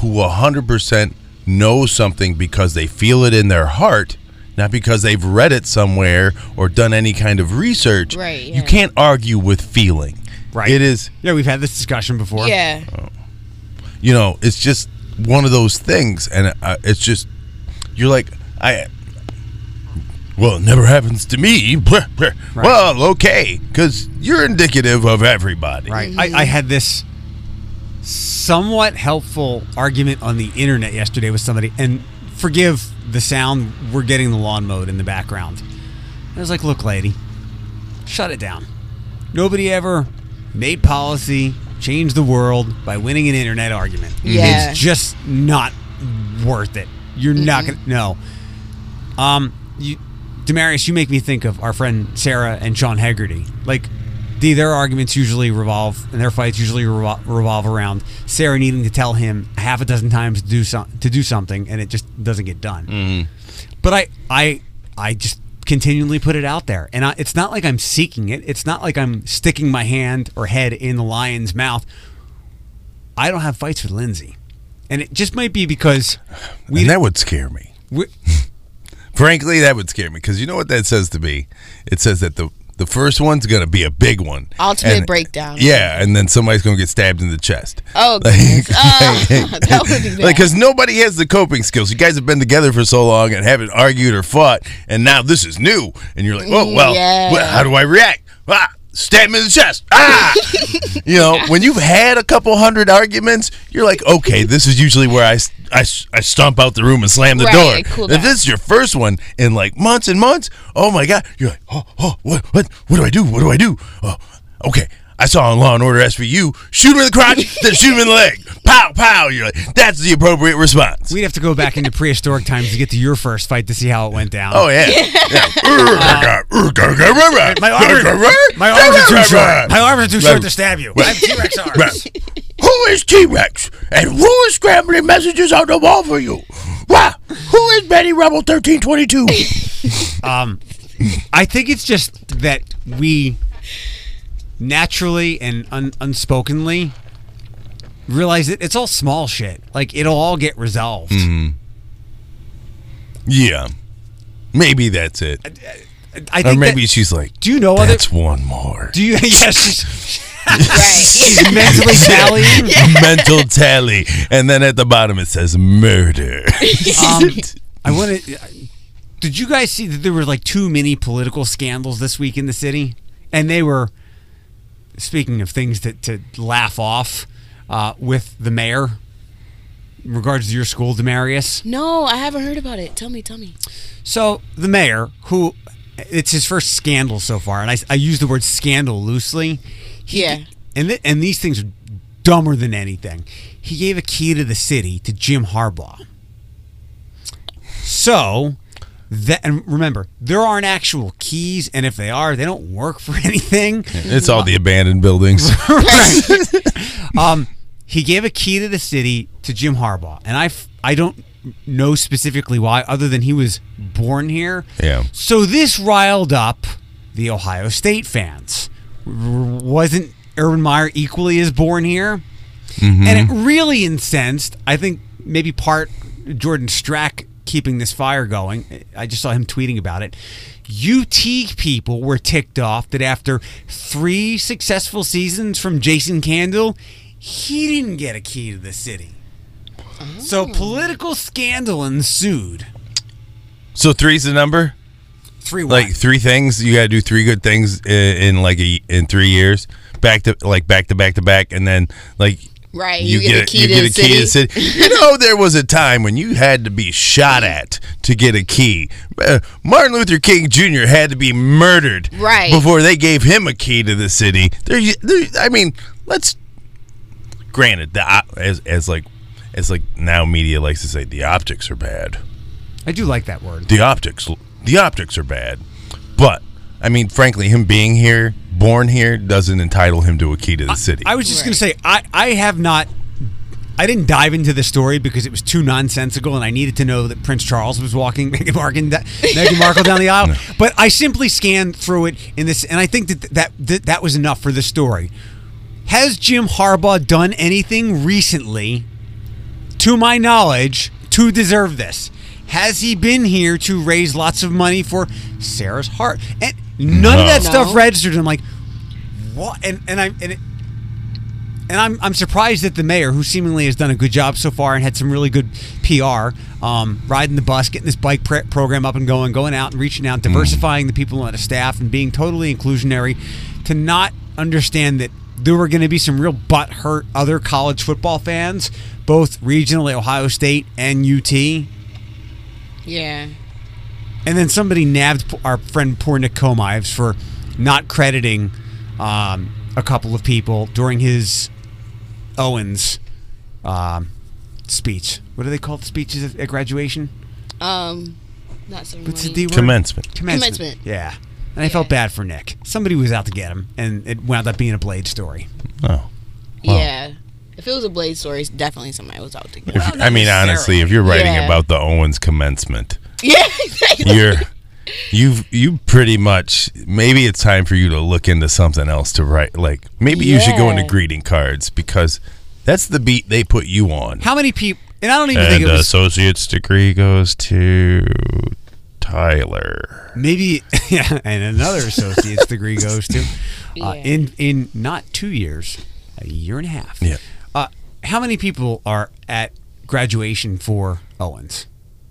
Speaker 2: who one hundred percent know something because they feel it in their heart, not because they've read it somewhere or done any kind of research.
Speaker 3: Right, yeah.
Speaker 2: You can't argue with feeling.
Speaker 1: Right.
Speaker 2: It is,
Speaker 1: Yeah, we've had this discussion before.
Speaker 3: Yeah.
Speaker 2: you know, it's just one of those things. And uh, it's just, you're like, I, well, it never happens to me. Right. Well, okay, because you're indicative of everybody.
Speaker 1: Right. I, I had this somewhat helpful argument on the internet yesterday with somebody, and forgive the sound, we're getting the lawn mowed in the background. I was like, look, lady, shut it down. Nobody ever made policy, changed the world by winning an internet argument.
Speaker 3: Yeah.
Speaker 1: It's just not worth it. You're mm-hmm. not going to, no. Um, you, Demarius, you make me think of our friend Sarah and Sean Hegarty. Like, the, their arguments usually revolve, and their fights usually revol- revolve around Sarah needing to tell him half a dozen times to do some, to do something, and it just doesn't get done.
Speaker 2: Mm-hmm.
Speaker 1: But I, I, I just continually put it out there, and I, it's not like I'm seeking it. It's not like I'm sticking my hand or head in the lion's mouth. I don't have fights with Lindsay, and it just might be because we.
Speaker 2: And that would scare me.
Speaker 1: We,
Speaker 2: Frankly, that would scare me, because you know what that says to me? It says that the the first one's going to be a big one.
Speaker 3: Ultimate
Speaker 2: and,
Speaker 3: breakdown.
Speaker 2: Yeah, and then somebody's going to get stabbed in the chest.
Speaker 3: Oh,
Speaker 2: like,
Speaker 3: uh, that would be bad.
Speaker 2: Like, because nobody has the coping skills. You guys have been together for so long and haven't argued or fought, and now this is new. And you're like, oh, well,
Speaker 3: Yeah.
Speaker 2: well how do I react? Ah, stab him in the chest. Ah! You know, when you've had a couple hundred arguments, you're like, okay, this is usually where I, I, I stomp out the room and slam the
Speaker 3: Right,
Speaker 2: door.
Speaker 3: cool
Speaker 2: If
Speaker 3: down.
Speaker 2: this is your first one in like months and months, oh my God, you're like, oh, oh, what, what, what do I do? What do I do? Oh, okay. I saw on Law and Order S V U, shoot him in the crotch, then shoot him in the leg. Pow, pow. You're like, that's the appropriate response.
Speaker 1: we'd have to go back into prehistoric times to get to your first fight to see how it went down.
Speaker 2: Oh, yeah. yeah.
Speaker 1: My arms, my arms are too short. My arms are too short to stab you. I have T-Rex arms.
Speaker 2: Who is T-Rex? And who is scrambling messages on the wall for you? Wow. Who is Betty Rebel thirteen twenty-two?
Speaker 1: Um, I think it's just that we naturally and un- unspokenly realize that it's all small shit. Like, it'll all get resolved.
Speaker 2: Mm-hmm. Yeah. Maybe that's it.
Speaker 1: I
Speaker 2: Or
Speaker 1: think
Speaker 2: maybe
Speaker 1: that,
Speaker 2: she's like,
Speaker 1: do you know other...
Speaker 2: that's one more.
Speaker 1: Do you... Yes, she's,
Speaker 3: Right.
Speaker 1: she's mentally tallying.
Speaker 2: Mental tally. And then at the bottom it says murder.
Speaker 1: Um, I want to... Did you guys see that there were like two mini political scandals this week in the city? And they were... Speaking of things to, to laugh off, uh, with the mayor in regards to your school, Demarius.
Speaker 3: No, I haven't heard about it. Tell me, tell me.
Speaker 1: So the mayor, who it's his first scandal so far, and I, I use the word scandal loosely. He,
Speaker 3: Yeah.
Speaker 1: And th- and these things are dumber than anything. He gave a key to the city to Jim Harbaugh. So. That, and remember, there aren't actual keys, and if they are, they don't work for anything.
Speaker 2: It's all the abandoned buildings.
Speaker 1: Right. um, he gave a key to the city to Jim Harbaugh, and I, f- I don't know specifically why, other than he was born here.
Speaker 2: Yeah.
Speaker 1: So this riled up the Ohio State fans. R- wasn't Urban Meyer equally as born here?
Speaker 2: Mm-hmm.
Speaker 1: And it really incensed, I think, maybe part Jordan Strack keeping this fire going. I just saw him tweeting about it. U T people were ticked off that after three successful seasons from Jason Candle, he didn't get a key to the city. Oh. So political scandal ensued.
Speaker 2: So three's the number?
Speaker 1: Three
Speaker 2: Like
Speaker 1: one.
Speaker 2: three things? You got to do three good things in, in like a, in three years? Back to like back to back to back, and then like
Speaker 3: Right,
Speaker 2: you,
Speaker 3: you,
Speaker 2: get,
Speaker 3: get, a key,
Speaker 2: you
Speaker 3: to,
Speaker 2: get
Speaker 3: the
Speaker 2: a key to the city. You know, there was a time when you had to be shot at to get a key. Uh, Martin Luther King Junior had to be murdered
Speaker 3: Right.
Speaker 2: before they gave him a key to the city. There, there, I mean, let's. Granted, the op- as as like as like now media likes to say, the optics are bad.
Speaker 1: I do like that word.
Speaker 2: The optics, the optics are bad, but I mean, frankly, him being here, born here, doesn't entitle him to a key to the city.
Speaker 1: I was just
Speaker 3: Right.
Speaker 1: going to say, I, I have not, I didn't dive into the story because it was too nonsensical and I needed to know that Prince Charles was walking Meghan Markle, Meghan Markle down the aisle. No. But I simply scanned through it in this, and I think that that, that that was enough for the story. Has Jim Harbaugh done anything recently to my knowledge, to deserve this. Has he been here to raise lots of money for Sarah's heart? And none
Speaker 2: No.
Speaker 1: of that stuff
Speaker 3: No.
Speaker 1: registered. I'm like, what? And and I and, it, and I'm I'm surprised that the mayor, who seemingly has done a good job so far and had some really good P R, um, riding the bus, getting this bike pre- program up and going, going out and reaching out, diversifying the people on the staff, and being totally inclusionary, to not understand that there were going to be some real butt-hurt other college football fans, both regionally, Ohio State and U T.
Speaker 3: Yeah.
Speaker 1: And then somebody nabbed our friend poor Nick Comives for not crediting um, a couple of people during his Owens um, speech. What do they call the speeches at, at graduation?
Speaker 3: Um, not ceremony.
Speaker 1: What's the D word?
Speaker 2: Commencement.
Speaker 1: Commencement.
Speaker 3: Commencement.
Speaker 1: Yeah. And I felt bad for Nick. Somebody was out to get him, and it wound up being a Blade story.
Speaker 2: Oh.
Speaker 3: Yeah. If it was a Blade story, it's definitely somebody was out to get.
Speaker 2: If,
Speaker 1: Well, not
Speaker 2: I mean,
Speaker 1: necessarily.
Speaker 2: honestly, if you're writing
Speaker 3: Yeah.
Speaker 2: about the Owens commencement,
Speaker 3: Yeah, exactly.
Speaker 2: you're you've you pretty much maybe it's time for you to look into something else to write. Like maybe you should go into
Speaker 3: Yeah.
Speaker 2: greeting cards because that's the beat they put you on.
Speaker 1: How many people? And I don't even think
Speaker 2: And
Speaker 1: it
Speaker 2: the
Speaker 1: was.
Speaker 2: associate's degree goes to Tyler.
Speaker 1: Maybe, yeah, and another associate's degree goes to uh,
Speaker 3: Yeah.
Speaker 1: in in not two years, a year and a half.
Speaker 2: Yeah.
Speaker 1: Uh, how many people are at graduation for Owens?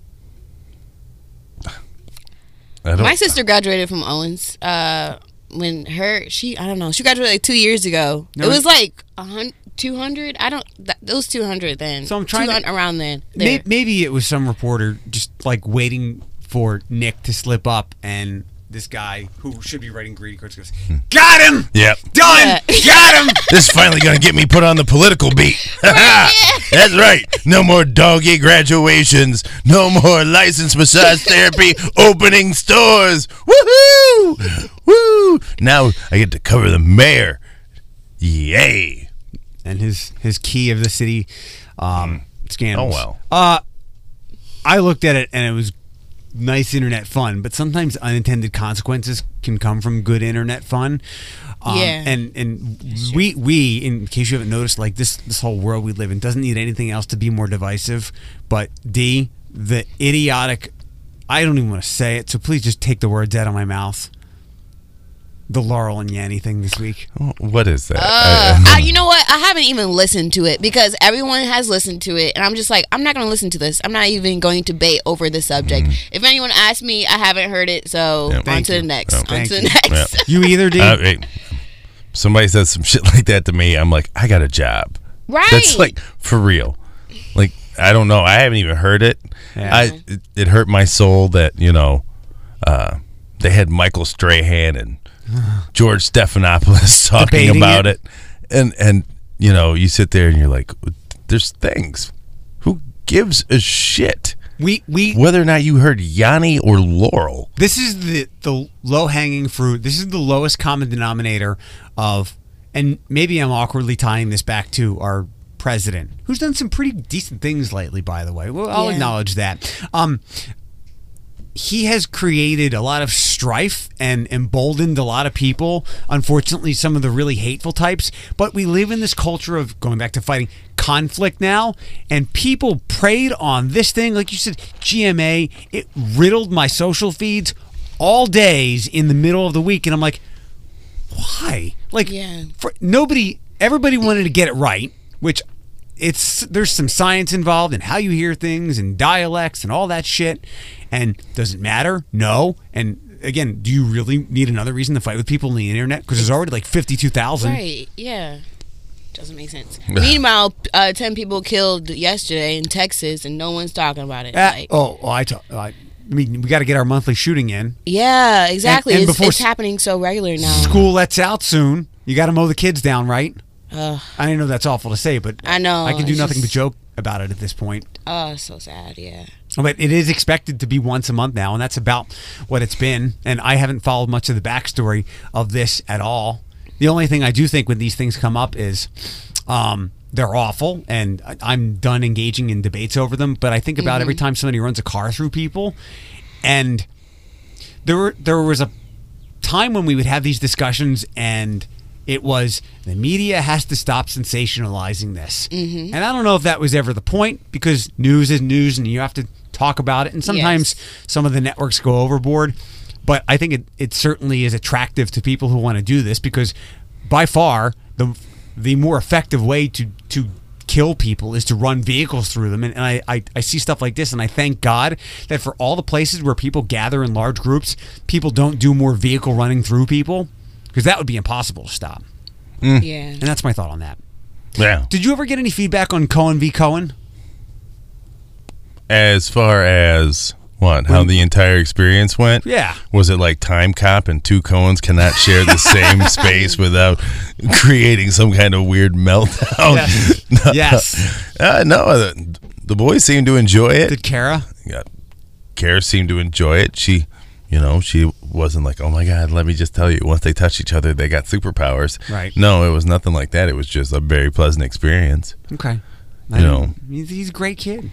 Speaker 2: I don't,
Speaker 3: My sister graduated from Owens. Uh, when her she I don't know she graduated like two years ago.
Speaker 1: No,
Speaker 3: it was like a hun- two hundred. I don't. That, it was two hundred then.
Speaker 1: So I'm trying to-
Speaker 3: two hundred around then.
Speaker 1: May,
Speaker 3: There.
Speaker 1: maybe it was some reporter just like waiting for Nick to slip up, and this guy who should be writing greeting cards goes, "Got him!
Speaker 2: Yep.
Speaker 1: Done!
Speaker 3: Yeah.
Speaker 1: Got him!"
Speaker 2: This is finally gonna get me put on the political beat. That's right. No more doggy graduations. No more licensed massage therapy opening stores. Woohoo! Woo! Now I get to cover the mayor. Yay!
Speaker 1: And his his key of the city um, scandals.
Speaker 2: Oh, well.
Speaker 1: Uh, I looked at it and it was nice internet fun, but sometimes unintended consequences can come from good internet fun. Um,
Speaker 3: Yeah.
Speaker 1: And and we we in case you haven't noticed, like this this whole world we live in doesn't need anything else to be more divisive. But D, the idiotic, I don't even want to say it, so please just take the words out of my mouth. The Laurel and Yanny thing this week.
Speaker 2: What is that?
Speaker 3: Uh,
Speaker 2: I-
Speaker 3: I, you know what? I haven't even listened to it because everyone has listened to it, and I'm just like, I'm not going to listen to this. I'm not even going to debate over the subject. If anyone asks me, I haven't heard it, so
Speaker 2: Yeah.
Speaker 3: on
Speaker 1: Thank
Speaker 3: to
Speaker 1: you.
Speaker 3: the next.
Speaker 2: Yeah.
Speaker 3: On
Speaker 1: Thank
Speaker 3: to the
Speaker 1: you.
Speaker 3: next.
Speaker 2: Yeah.
Speaker 1: You either, D?
Speaker 2: Uh, hey, somebody says some shit like that to me. I'm like, I got a job.
Speaker 3: Right.
Speaker 2: That's like for real. Like I don't know. I haven't even heard it.
Speaker 1: Yeah.
Speaker 2: I it, it hurt my soul that you know uh, they had Michael Strahan and George Stephanopoulos talking
Speaker 1: Debating
Speaker 2: about
Speaker 1: it.
Speaker 2: it. and and you know you sit there and you're like, there's things. Who gives a shit
Speaker 1: We we
Speaker 2: whether or not you heard Yanni or Laurel?
Speaker 1: This is the the low hanging fruit. This is the lowest common denominator of, and maybe I'm awkwardly tying this back to our president, who's done some pretty decent things lately, by the way. Well, I'll
Speaker 3: Yeah.
Speaker 1: acknowledge that. Um, he has created a lot of strife and emboldened a lot of people. Unfortunately, some of the really hateful types. But we live in this culture of, going back to fighting, conflict now. And people preyed on this thing. Like you said, G M A, it riddled my social feeds all days in the middle of the week. And I'm like, why? Like,
Speaker 3: Yeah.
Speaker 1: for, nobody, everybody wanted to get it right, which it's there's some science involved in how you hear things and dialects and all that shit. And does it matter? No. And again, do you really need another reason to fight with people on the internet? Because there's already like fifty-two thousand.
Speaker 3: Right, yeah. Doesn't make sense. Meanwhile, uh, ten people killed yesterday in Texas, and no one's talking about it.
Speaker 1: Uh,
Speaker 3: like,
Speaker 1: oh, oh, I, talk, I mean, we got to get our monthly shooting in.
Speaker 3: yeah, exactly.
Speaker 1: and
Speaker 3: it's
Speaker 1: before
Speaker 3: it's
Speaker 1: s-
Speaker 3: happening so regular now.
Speaker 1: School lets out soon. You got to mow the kids down, right?
Speaker 3: Ugh.
Speaker 1: I know that's awful to say, but
Speaker 3: I know,
Speaker 1: I can do
Speaker 3: it's
Speaker 1: nothing but
Speaker 3: just-
Speaker 1: joke about it at this point.
Speaker 3: Oh, so sad, yeah.
Speaker 1: But it is expected to be once a month now, and that's about what it's been. And I haven't followed much of the backstory of this at all. The only thing I do think when these things come up is um, they're awful, and I- I'm done engaging in debates over them. But I think about every time somebody runs a car through people, and there were, there was a time when we would have these discussions, and It was the media has to stop sensationalizing this. Mm-hmm. And I don't know if that was ever the point, because news is news and you have to talk about it. And sometimes
Speaker 3: Yes.
Speaker 1: some of the networks go overboard. But I think it, it certainly is attractive to people who want to do this, because by far the the more effective way to, to kill people is to run vehicles through them. And, and I, I, I see stuff like this, and I thank God that for all the places where people gather in large groups, people don't do more vehicle running through people, because that would be impossible to stop.
Speaker 3: Yeah.
Speaker 1: And that's my thought on that.
Speaker 2: Yeah.
Speaker 1: Did you ever get any feedback on Cohen v. Cohen?
Speaker 2: As far as what, how the entire experience went?
Speaker 1: Yeah.
Speaker 2: Was it like Time Cop and two Cohens cannot share the same space without creating some kind of weird meltdown?
Speaker 1: Yes.
Speaker 2: No,
Speaker 1: Yes.
Speaker 2: Uh, no, the, the boys seemed to enjoy it.
Speaker 1: Did Kara?
Speaker 2: Yeah. Kara seemed to enjoy it. She, you know, she wasn't like, oh my God, let me just tell you, once they touch each other, they got superpowers.
Speaker 1: Right.
Speaker 2: No, it was nothing like that. It was just a very pleasant experience.
Speaker 1: Okay. I
Speaker 2: You know.
Speaker 1: he's, he's a great kid.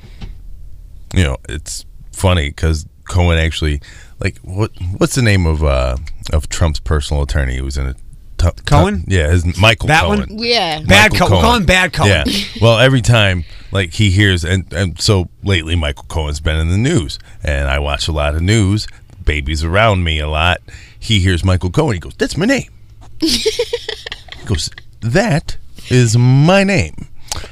Speaker 2: You know, it's funny because Cohen actually, like, what what's the name of uh of Trump's personal attorney who was in a t- t-
Speaker 1: Cohen?
Speaker 2: yeah, his Michael
Speaker 1: That
Speaker 2: Cohen.
Speaker 1: one?
Speaker 3: Yeah.
Speaker 1: Bad
Speaker 2: Michael
Speaker 1: Cohen. We'll call him Bad Cohen.
Speaker 2: Yeah. Well, every time like he hears, and, and so lately Michael Cohen's been in the news, and I watch a lot of news. Baby's around me a lot. He hears Michael Cohen. He goes, "That's my name." He goes, "That is my name."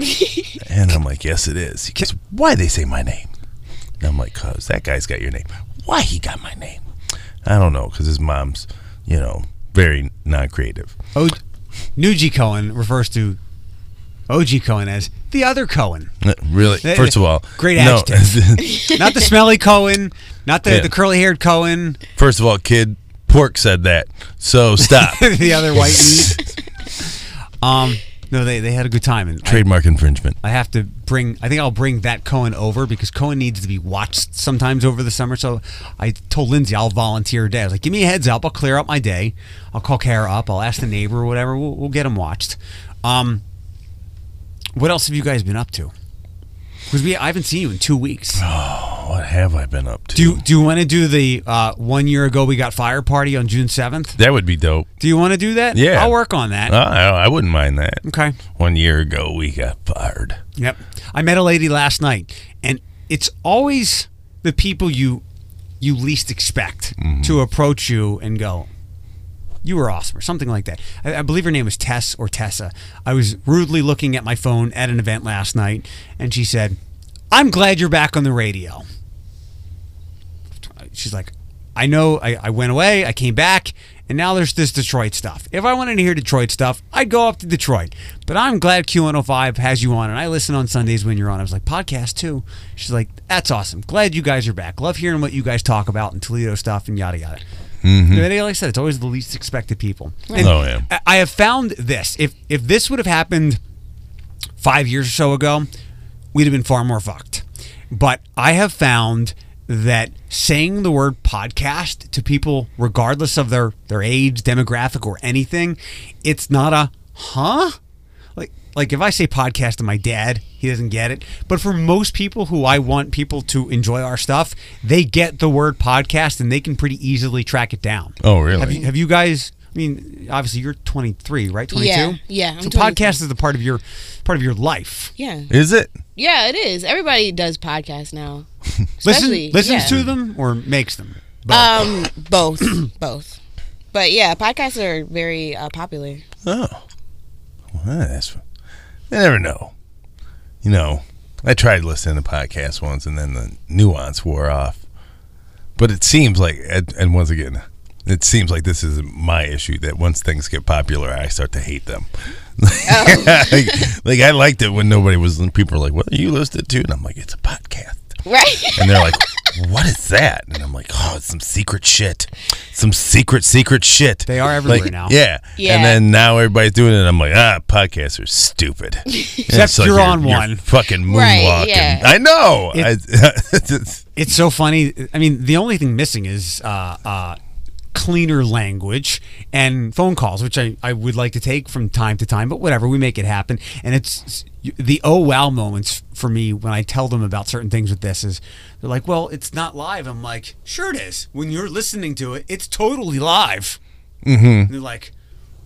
Speaker 2: And I'm like, "Yes, it is." He goes, "Why they say my name?" And I'm like, "Cause that guy's got your name." "Why he got my name?" I don't know, because his mom's, you know, very non-creative.
Speaker 1: O- Nuji Cohen refers to O G Cohen as the other Cohen.
Speaker 2: Uh, Really?
Speaker 1: They-
Speaker 2: First of all,
Speaker 1: great
Speaker 2: no.
Speaker 1: adjective. Not the smelly Cohen, not the,
Speaker 2: Yeah.
Speaker 1: the curly-haired Cohen,
Speaker 2: First of all, kid, Pork said that, so stop.
Speaker 1: the other white meat. Um, no, they, they had a good time. And I,
Speaker 2: Trademark infringement.
Speaker 1: I have to bring, I think I'll bring that Cohen over, because Cohen needs to be watched sometimes over the summer. So I told Lindsay I'll volunteer a day. I was like, give me a heads up. I'll clear up my day. I'll call Kara up. I'll ask the neighbor or whatever. We'll, we'll get him watched. Um, what else have you guys been up to? Because we I haven't seen you in two weeks.
Speaker 2: What have I been up to?
Speaker 1: Do you, do you want to do the uh, one year ago we got fired party on June seventh?
Speaker 2: That would be dope.
Speaker 1: Do you want to do that?
Speaker 2: Yeah.
Speaker 1: I'll work on that.
Speaker 2: Uh, I, I wouldn't mind that.
Speaker 1: Okay.
Speaker 2: One year ago, we got fired.
Speaker 1: Yep. I met a lady last night, and it's always the people you you least expect
Speaker 2: Mm-hmm.
Speaker 1: to approach you and go, "You were awesome," or something like that. I, I believe her name was Tess or Tessa. I was rudely looking at my phone at an event last night, and she said, "I'm glad you're back on the radio." She's like, I know I, I went away, I came back, and now there's this Detroit stuff. If I wanted to hear Detroit stuff, I'd go up to Detroit. But I'm glad Q one oh five has you on, and I listen on Sundays when you're on. I was like, podcast too. She's like, that's awesome. Glad you guys are back. Love hearing what you guys talk about and Toledo stuff and yada yada.
Speaker 2: Mm-hmm.
Speaker 1: And like I said, it's always the least expected people. And
Speaker 2: Oh, yeah.
Speaker 1: I- I have found this. If if this would have happened five years or so ago, we'd have been far more fucked. But I have found that saying the word podcast to people, regardless of their, their age, demographic, or anything, it's not a, huh? Like, like if I say podcast to my dad, he doesn't get it. But for most people who I want people to enjoy our stuff, they get the word podcast and they can pretty easily track it down.
Speaker 2: Oh, really?
Speaker 1: Have you, have you guys... I mean, obviously you're twenty-three, right? twenty-two?
Speaker 3: Yeah, yeah, I'm
Speaker 1: So
Speaker 3: twenty-three.
Speaker 1: podcast is a part of your part of your life.
Speaker 3: Yeah.
Speaker 2: Is it?
Speaker 3: Yeah, it is. Everybody does podcasts now.
Speaker 1: Listen,
Speaker 3: Especially-
Speaker 1: listens
Speaker 3: yeah.
Speaker 1: to them or makes them. Both.
Speaker 3: Um, both, both. But yeah, podcasts are very uh, popular.
Speaker 2: Oh. Well, that's... I never know. You know, I tried listening to podcasts once, and then the nuance wore off. But it seems like, and and once again, it seems like this is my issue, that once things get popular, I start to hate them. like, like, I liked it when nobody was, people were like, what are you listening to? And I'm like, it's a podcast.
Speaker 3: Right?
Speaker 2: And they're like, what is that? And I'm like, oh, it's some secret shit. Some secret, secret shit.
Speaker 1: They are everywhere
Speaker 2: Like,
Speaker 1: now.
Speaker 2: Yeah.
Speaker 3: Yeah.
Speaker 2: And then now everybody's doing it. And I'm like, ah, podcasts are stupid. Except
Speaker 1: you're on one.
Speaker 2: Fucking moonwalking.
Speaker 3: Right, yeah.
Speaker 2: I know.
Speaker 1: It-
Speaker 2: I, it's-
Speaker 1: It's so funny. I mean, the only thing missing is uh, uh, cleaner language and phone calls, which I, I would like to take from time to time, but whatever, we make it happen. And it's the oh wow moments for me when I tell them about certain things with this is they're like, well, it's not live. I'm like, sure it is. When you're listening to it, it's totally live.
Speaker 2: Mhm.
Speaker 1: And they're like,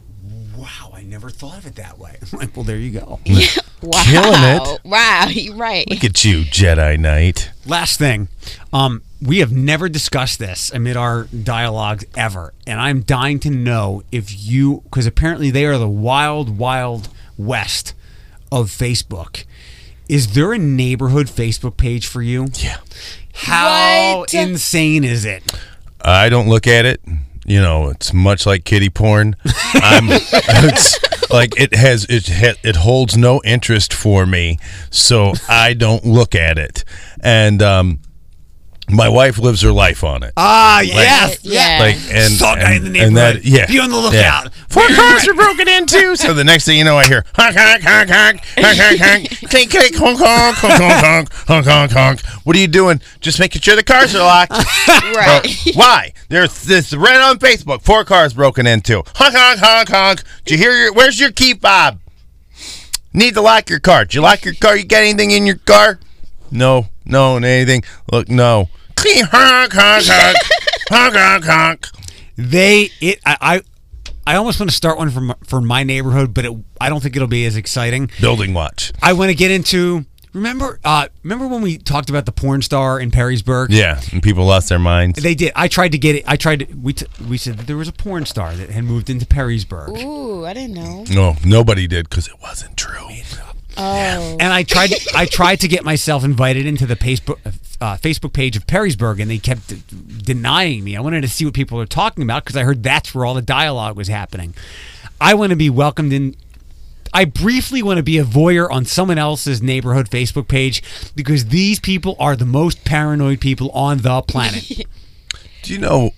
Speaker 1: wow, I never thought of it that way. I'm like, well, there you go.
Speaker 3: Yeah. Wow.
Speaker 2: Killing it.
Speaker 3: Wow, you're right.
Speaker 2: Look at you, Jedi Knight.
Speaker 1: Last thing, um, we have never discussed this amid our dialogues ever, and I'm dying to know if you, because apparently they are the wild, wild west of Facebook. Is there a neighborhood Facebook page for you?
Speaker 2: Yeah.
Speaker 1: How
Speaker 3: What?
Speaker 1: insane is it?
Speaker 2: I don't look at it. You know, it's much like kiddie porn. I'm, it's like it has it ha- it holds no interest for me, so I don't look at it. And um, my wife lives her life on it.
Speaker 1: Ah, yes.
Speaker 3: Yeah.
Speaker 2: Like and
Speaker 1: Saw a guy in the
Speaker 2: and,
Speaker 1: neighborhood.
Speaker 2: and that yeah,
Speaker 1: Be on the lookout.
Speaker 2: Yeah. Four cars are broken into. So the next thing you know, I hear honk honk honk honk honk honk honk clink clink honk honk honk honk honk honk honk. What are you doing? Just making sure the cars are locked.
Speaker 3: Right.
Speaker 2: Uh, why? There's this right on Facebook. Four cars broken into. Honk honk honk honk. Did you hear your? Where's your key fob? Need to lock your car. Did you lock your car? You got anything in your car? No, no, anything. Look, no. Clean honk honk honk honk honk honk.
Speaker 1: They it I, I I almost want to start one for my, for my neighborhood, but it, I don't think it'll be as exciting.
Speaker 2: Building watch.
Speaker 1: I want to get into. Remember, uh, remember when we talked about the porn star in Perrysburg?
Speaker 2: Yeah, and people lost their minds.
Speaker 1: They did. I tried to get it. I tried to. We t- we said that there was a porn star that had moved into Perrysburg,
Speaker 3: Ooh, I didn't know.
Speaker 2: No, nobody did because it wasn't true.
Speaker 3: Oh.
Speaker 1: and I tried. I tried to get myself invited into the Facebook uh, Facebook page of Perrysburg, and they kept d- denying me. I wanted to see what people are talking about because I heard that's where all the dialogue was happening. I want to be welcomed in. I briefly want to be a voyeur on someone else's neighborhood Facebook page because these people are the most paranoid people on the planet.
Speaker 2: Do you know,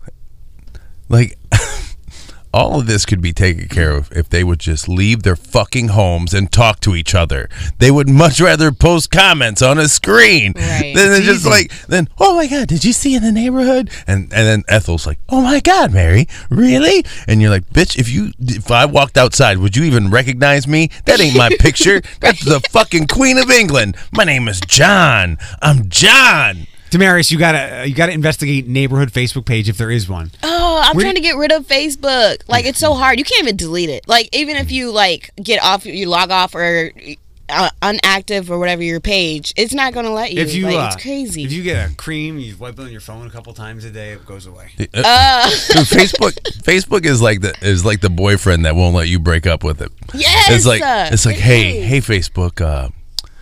Speaker 2: like, all of this could be taken care of if they would just leave their fucking homes and talk to each other. They would much rather post comments on a screen
Speaker 3: Right.
Speaker 2: than
Speaker 1: It's
Speaker 2: just
Speaker 1: easy.
Speaker 2: like, then, oh my God, did you see in the neighborhood? And and then Ethel's like, oh my God, Mary, really? And you're like, bitch, if you if I walked outside, would you even recognize me? That ain't my picture. That's the fucking Queen of England. My name is John. I'm John.
Speaker 1: Damaris, you gotta you gotta investigate neighborhood Facebook page if there is one.
Speaker 3: Oh, I'm
Speaker 1: Where
Speaker 3: trying
Speaker 1: do-
Speaker 3: to get rid of Facebook. Like, it's so hard. You can't even delete it. Like, even if you, like, get off, you log off or uh, unactive or whatever your page, it's not going to let you.
Speaker 1: If you
Speaker 3: like,
Speaker 1: uh,
Speaker 3: it's crazy.
Speaker 1: If you get a cream, you wipe it on your phone a couple times a day, it goes away.
Speaker 3: uh,
Speaker 2: Dude, Facebook Facebook is like the is like the boyfriend that won't let you break up with it.
Speaker 3: yes.
Speaker 2: It's like
Speaker 3: uh,
Speaker 2: it's like
Speaker 3: it
Speaker 2: hey
Speaker 3: is.
Speaker 2: hey Facebook, uh,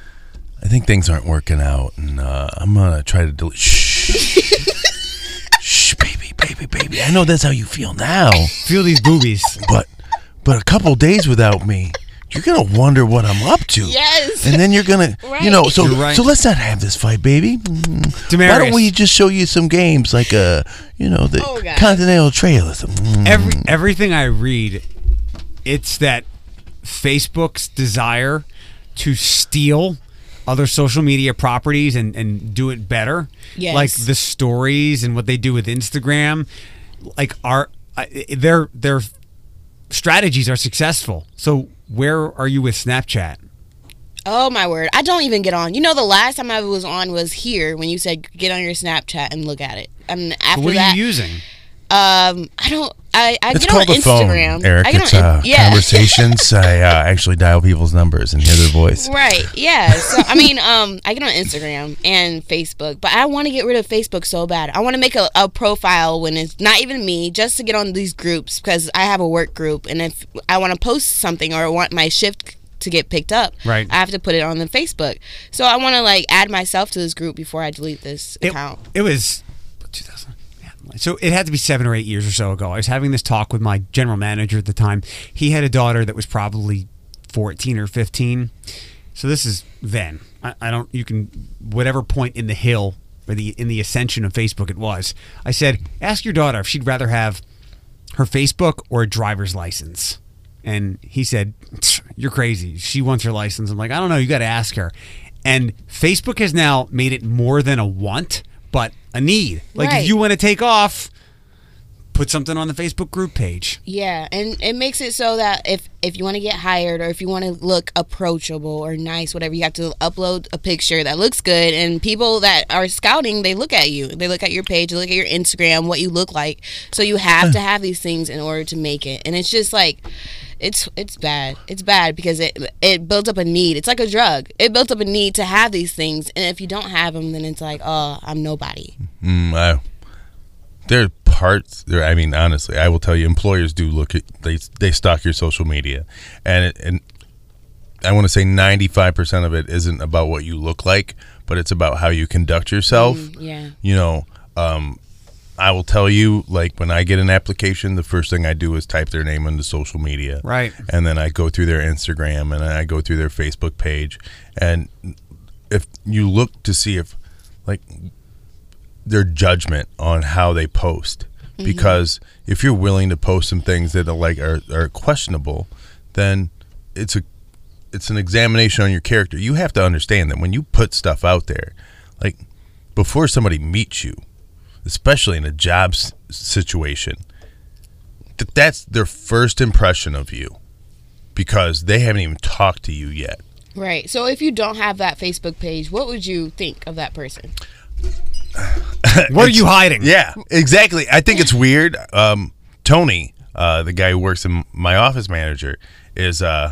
Speaker 2: I think things aren't working out, and uh, I'm gonna try to delete. Shh, shh, baby, baby, baby. I know that's how you feel now,
Speaker 1: Feel these boobies.
Speaker 2: but but a couple days without me, you're gonna wonder what I'm up to.
Speaker 3: Yes.
Speaker 2: And then you're gonna, you know, so
Speaker 1: You're right.
Speaker 2: so let's not have this fight, baby. Mm. Why
Speaker 1: Damaris,
Speaker 2: don't we just show you some games like uh, you know, the
Speaker 3: Oh, God.
Speaker 2: Continental Trail or something? Mm.
Speaker 1: every everything I read, it's that Facebook's desire to steal other social media properties and, and do it better.
Speaker 3: Yes.
Speaker 1: Like the stories and what they do with Instagram, like are I- their their strategies are successful. So where are you with Snapchat?
Speaker 3: Oh, my word. I don't even get on. You know, the last time I was on was here when you said get on your Snapchat and look at it. And after
Speaker 1: What are
Speaker 3: that,
Speaker 1: you using?
Speaker 3: um, I don't, I, I
Speaker 2: It's
Speaker 3: get on
Speaker 2: called the
Speaker 3: Instagram.
Speaker 2: phone, Eric.
Speaker 3: I get
Speaker 2: It's
Speaker 3: on,
Speaker 2: uh,
Speaker 3: yeah.
Speaker 2: conversations. I uh, actually dial people's numbers and hear their voice.
Speaker 3: Right. Yeah. So I mean, um, I get on Instagram and Facebook, but I want to get rid of Facebook so bad. I want to make a, a profile when it's not even me, just to get on these groups because I have a work group, and if I want to post something or want my shift to get picked up,
Speaker 1: Right.
Speaker 3: I have to put it on the Facebook. So I want to like add myself to this group before I delete this
Speaker 1: It,
Speaker 3: account.
Speaker 1: it was two thousand. yeah. So it had to be seven or eight years or so ago. I was having this talk with my general manager at the time. He had a daughter that was probably fourteen or fifteen. So this is then. I, I don't. You can whatever point in the hill or the in the ascension of Facebook it was. I said, ask your daughter if she'd rather have her Facebook or a driver's license. And he said, you're crazy. She wants her license. I'm like, I don't know. You got to ask her. And Facebook has now made it more than a want, but a need. Like
Speaker 3: Right.
Speaker 1: if you want to take off, put something on the Facebook group page.
Speaker 3: Yeah, and it makes it so that if if you want to get hired or if you want to look approachable or nice, whatever, you have to upload a picture that looks good. And people that are scouting, they look at you. They look at your page, they look at your Instagram, what you look like. So you have to have these things in order to make it. And it's just like, it's it's bad. It's bad because it it builds up a need. It's like a drug. It builds up a need to have these things. And if you don't have them, then it's like, oh, I'm nobody.
Speaker 2: Mm, I, there are parts there. I mean, honestly, I will tell you, employers do look at they they stalk your social media, and it, and I want to say ninety-five percent of it isn't about what you look like, but it's about how you conduct yourself.
Speaker 3: Mm, yeah.
Speaker 2: You know, um, I will tell you, like when I get an application, the first thing I do is type their name into social media,
Speaker 1: Right.
Speaker 2: and then I go through their Instagram and I go through their Facebook page, and if you look to see if like their judgment on how they post, mm-hmm. because if you're willing to post some things that are like are, are questionable, then it's a it's an examination on your character. You have to understand that when you put stuff out there, like before somebody meets you, especially in a job s- situation, that that's their first impression of you, because they haven't even talked to you yet.
Speaker 3: Right. So if you don't have that Facebook page, what would you think of that person?
Speaker 1: What are you hiding?
Speaker 2: Yeah, exactly. I think it's weird. Um, Tony, uh, the guy who works in my office manager, is uh,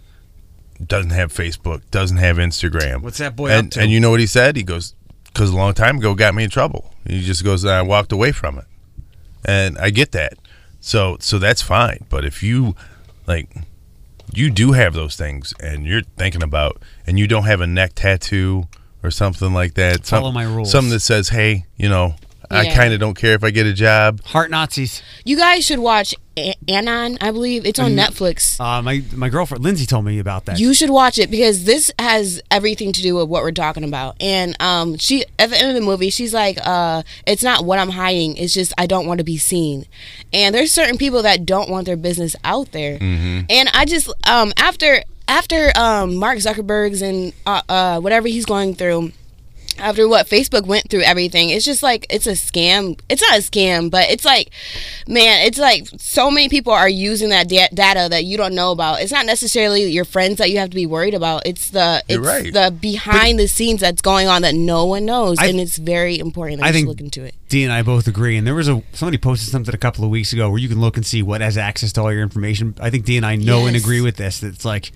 Speaker 2: doesn't have Facebook, doesn't have Instagram.
Speaker 1: What's that boy
Speaker 2: and,
Speaker 1: up to?
Speaker 2: And you know what he said? He goes, because a long time ago got me in trouble. He just goes, I walked away from it. And I get that. So so that's fine. But if you, like, you do have those things and you're thinking about, and you don't have a neck tattoo or something like that.
Speaker 1: Follow
Speaker 2: some,
Speaker 1: my rules.
Speaker 2: Something that says, hey, you know, I
Speaker 3: Yeah.
Speaker 2: kind of don't care if I get a job.
Speaker 1: Heart Nazis.
Speaker 3: You guys should watch A- Anon, I believe. It's on
Speaker 1: Mm.
Speaker 3: Netflix.
Speaker 1: Uh, my my girlfriend Lindsay told me about that.
Speaker 3: You should watch it because this has everything to do with what we're talking about. And um, she, at the end of the movie, she's like, uh, "It's not what I'm hiding. It's just I don't want to be seen." And there's certain people that don't want their business out there.
Speaker 2: Mm-hmm.
Speaker 3: And I just um, after after um, Mark Zuckerberg's and uh, uh, whatever he's going through. After what Facebook went through, everything, it's just like it's a scam. It's not a scam, but it's like, man, it's like so many people are using that da- data that you don't know about. It's not necessarily your friends that you have to be worried about. It's the it's
Speaker 2: You're right.
Speaker 3: the behind the scenes that's going on that no one knows,
Speaker 1: I-
Speaker 3: and it's very important that
Speaker 1: I
Speaker 3: you
Speaker 1: think
Speaker 3: should look into it.
Speaker 1: Dee and I both agree. And there was a somebody posted something a couple of weeks ago where you can look and see what has access to all your information. I think Dee and I know and
Speaker 3: Yes.
Speaker 1: agree with this. That it's like,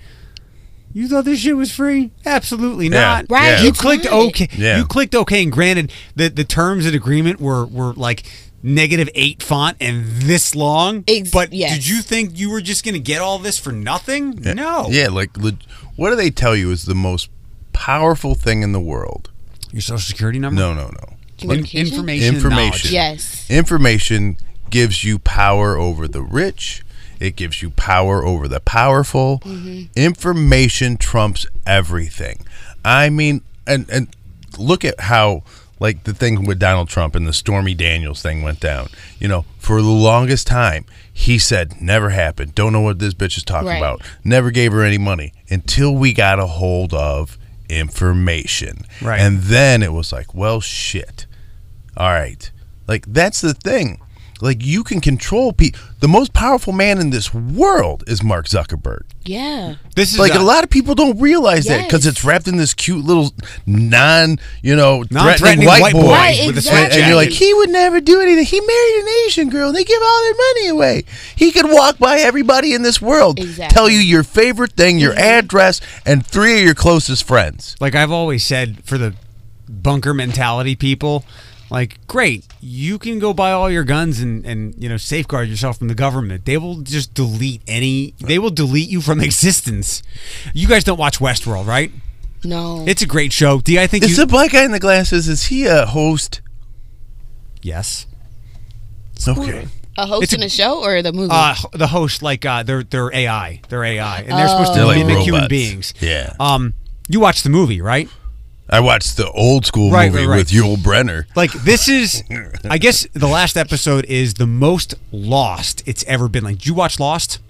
Speaker 1: you thought this shit was free? Absolutely
Speaker 2: Yeah.
Speaker 1: not.
Speaker 3: Right,
Speaker 2: Yeah.
Speaker 1: You
Speaker 3: it's
Speaker 1: clicked
Speaker 3: not.
Speaker 1: okay.
Speaker 2: Yeah.
Speaker 1: You clicked okay, and granted, the the terms and agreement were were like negative eight font and this long.
Speaker 3: Ex-
Speaker 1: but
Speaker 3: yes.
Speaker 1: did you think you were just going to get all this for nothing? No.
Speaker 2: Yeah, like, leg- what do they tell you is the most powerful thing in the world?
Speaker 1: Your social security number?
Speaker 2: No, no, no.
Speaker 3: Communication?
Speaker 1: Information. and knowledge.
Speaker 2: Information.
Speaker 3: Yes.
Speaker 2: Information gives you power over the rich. It gives you power over the powerful.
Speaker 3: Mm-hmm.
Speaker 2: Information trumps everything. I mean, and and look at how, like, the thing with Donald Trump and the Stormy Daniels thing went down. You know, for the longest time, he said, never happened. Don't know what this bitch is talking
Speaker 3: Right.
Speaker 2: about. Never gave her any money until we got a hold of information.
Speaker 1: Right.
Speaker 2: And then it was like, well, shit. All right. Like, that's the thing. Like, you can control people. The most powerful man in this world is Mark Zuckerberg.
Speaker 3: Yeah.
Speaker 1: This is
Speaker 2: Like,
Speaker 1: a,
Speaker 2: a lot of people don't realize that because
Speaker 3: Yes.
Speaker 2: it's wrapped in this cute little non, you know,
Speaker 1: Non-threatening
Speaker 2: threatening white,
Speaker 1: white
Speaker 2: boy.
Speaker 1: boy
Speaker 3: Right,
Speaker 1: with a
Speaker 3: exactly.
Speaker 2: And, and you're like, he would never do anything. He married an Asian girl. And they give all their money away. He could walk by everybody in this world,
Speaker 3: Exactly.
Speaker 2: tell you your favorite thing, your address, and three of your closest friends.
Speaker 1: like I've always said, for the bunker mentality people, like, great, you can go buy all your guns and, and you know safeguard yourself from the government. They will just delete any. They will delete you from existence. You guys don't watch Westworld, right?
Speaker 3: No.
Speaker 1: It's a great show. Do I think
Speaker 2: Is
Speaker 1: you?
Speaker 2: the black guy in the glasses, is he a host?
Speaker 1: Yes.
Speaker 2: Okay.
Speaker 3: a host
Speaker 1: it's a-
Speaker 3: in a show or the movie?
Speaker 1: Uh, the host, like, uh, they're they're A I. They're A I, and they're supposed to
Speaker 2: They're like
Speaker 1: mimic human
Speaker 2: robots.
Speaker 1: beings.
Speaker 2: Yeah.
Speaker 1: Um, you watched the movie, right?
Speaker 2: I watched the old school
Speaker 1: Right,
Speaker 2: movie
Speaker 1: right, right.
Speaker 2: with Yul Brenner.
Speaker 1: Like, this is, I guess the last episode is the most Lost it's ever been. Like, did you watch Lost?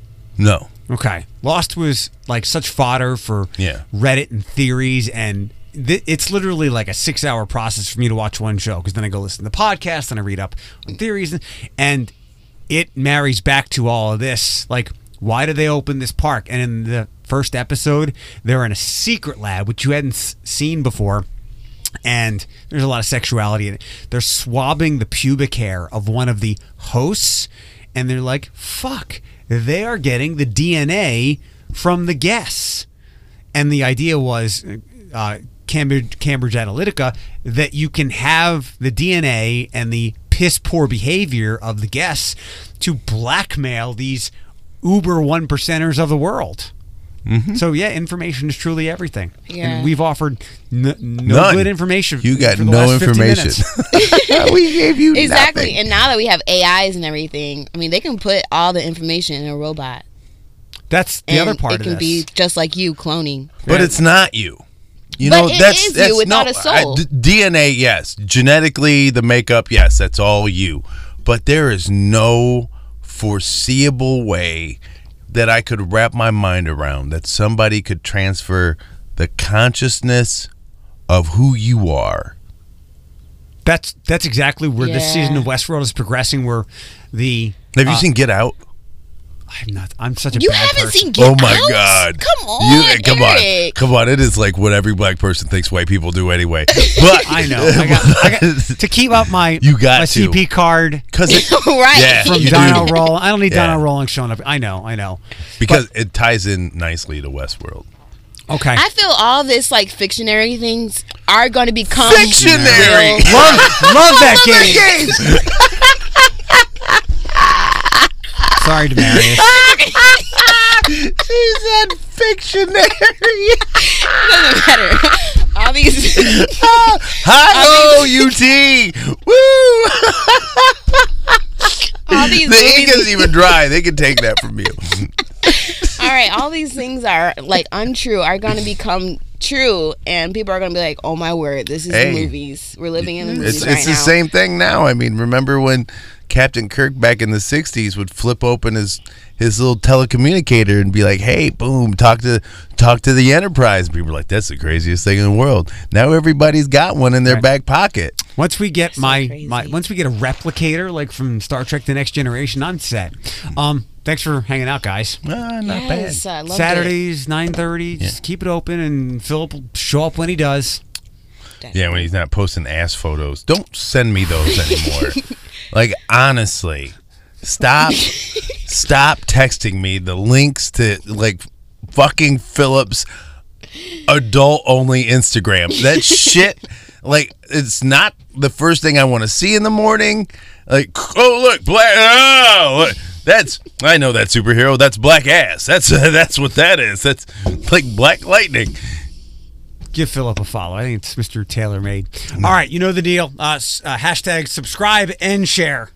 Speaker 2: No.
Speaker 1: Okay. Lost was like such fodder for
Speaker 2: Yeah.
Speaker 1: Reddit and theories, and th- it's literally like a six-hour process for me to watch one show because then I go listen to the podcast and I read up on theories, and, and it marries back to all of this. Like, why did they open this park? And in the first episode, they're in a secret lab, which you hadn't s- seen before. And there's a lot of sexuality in it. They're swabbing the pubic hair of one of the hosts, and they're like, fuck, they are getting the D N A from the guests. And the idea was, uh, Cambridge, Cambridge Analytica, that you can have the D N A and the piss poor behavior of the guests to blackmail these uber one percenters of the world. Mm-hmm. So yeah, information is truly everything.
Speaker 3: Yeah.
Speaker 1: And we've offered n- no
Speaker 2: None.
Speaker 1: good information.
Speaker 2: You got
Speaker 1: for the
Speaker 2: no
Speaker 1: last fifty
Speaker 2: information.
Speaker 1: minutes.
Speaker 2: We gave you
Speaker 3: Exactly.
Speaker 2: nothing.
Speaker 3: And now that we have A Is and everything, I mean, they can put all the information in a robot.
Speaker 1: That's the
Speaker 3: and
Speaker 1: other part
Speaker 3: it
Speaker 1: of
Speaker 3: can
Speaker 1: this.
Speaker 3: be just like you cloning.
Speaker 2: But
Speaker 1: Yeah.
Speaker 2: it's not you. You
Speaker 3: But
Speaker 2: know,
Speaker 3: it
Speaker 2: that's,
Speaker 3: is
Speaker 2: that's
Speaker 3: you without
Speaker 2: no,
Speaker 3: a soul.
Speaker 2: I- d- D N A, yes. Genetically, the makeup, yes, that's all you. But there is no foreseeable way that I could wrap my mind around that somebody could transfer the consciousness of who you are.
Speaker 1: That's that's exactly where this
Speaker 3: Yeah.
Speaker 1: season of Westworld is progressing. Where the
Speaker 2: Have you
Speaker 1: uh,
Speaker 2: seen Get Out?
Speaker 1: I'm not. I'm such a
Speaker 3: You
Speaker 1: bad
Speaker 3: haven't
Speaker 1: person.
Speaker 3: seen Get
Speaker 2: Oh my
Speaker 3: Out?
Speaker 2: God!
Speaker 3: Come on,
Speaker 2: You- come on,
Speaker 3: Eric.
Speaker 2: come on! It is like what every black person thinks white people do anyway. But
Speaker 1: I know. I got, I got to keep up my
Speaker 2: You got
Speaker 1: my
Speaker 2: to.
Speaker 1: C P card
Speaker 2: because it,
Speaker 3: Right.
Speaker 2: Yeah,
Speaker 1: from
Speaker 2: you
Speaker 1: Dino
Speaker 2: do.
Speaker 1: Roll. I don't need
Speaker 2: Yeah.
Speaker 1: Dino Rolling showing up. I know. I know.
Speaker 2: because it ties in nicely to Westworld.
Speaker 1: Okay.
Speaker 3: I feel all this like fictionary things are going to become
Speaker 2: Fictionary.
Speaker 3: real.
Speaker 1: love love that game. Sorry, Demarius.
Speaker 2: She said fictionary.
Speaker 3: Doesn't matter. All these.
Speaker 2: Hi ho, U T. Woo!
Speaker 3: All these
Speaker 2: The ink
Speaker 3: movies-
Speaker 2: isn't even dry. They can take that from you.
Speaker 3: All right, all these things are like untrue are going to become true, and people are going to be like, "Oh my word, this is
Speaker 2: Hey.
Speaker 3: the movies. We're living in the movies
Speaker 2: It's
Speaker 3: right
Speaker 2: it's
Speaker 3: now."
Speaker 2: the same thing now. I mean, remember when Captain Kirk back in the sixties would flip open his his little telecommunicator and be like, "Hey, boom, talk to talk to the Enterprise." People were like, "That's the craziest thing in the world." Now everybody's got one in their
Speaker 1: Right.
Speaker 2: back pocket.
Speaker 1: Once we get
Speaker 3: So
Speaker 1: my,
Speaker 3: crazy.
Speaker 1: my once we get a replicator like from Star Trek: The Next Generation, I'm set. Um, thanks for hanging out, guys.
Speaker 2: Ah, not
Speaker 3: Yes,
Speaker 2: bad.
Speaker 3: I loved
Speaker 1: Saturdays nine thirty. Just keep it open, and Philip will show up when he does.
Speaker 3: it.
Speaker 2: Yeah, when he's not posting ass photos. Don't send me those anymore. Like, honestly, stop stop texting me the links to like fucking Philip's adult only Instagram. That shit, like, it's not the first thing I want to see in the morning. Like, oh look, black. Oh, look, that's I know that superhero. That's black ass. That's that's what that is. That's like Black Lightning.
Speaker 1: Give Philip a follow. I think it's Mister Taylor Made. All right, you know the deal. Uh, s- uh, hashtag subscribe and share.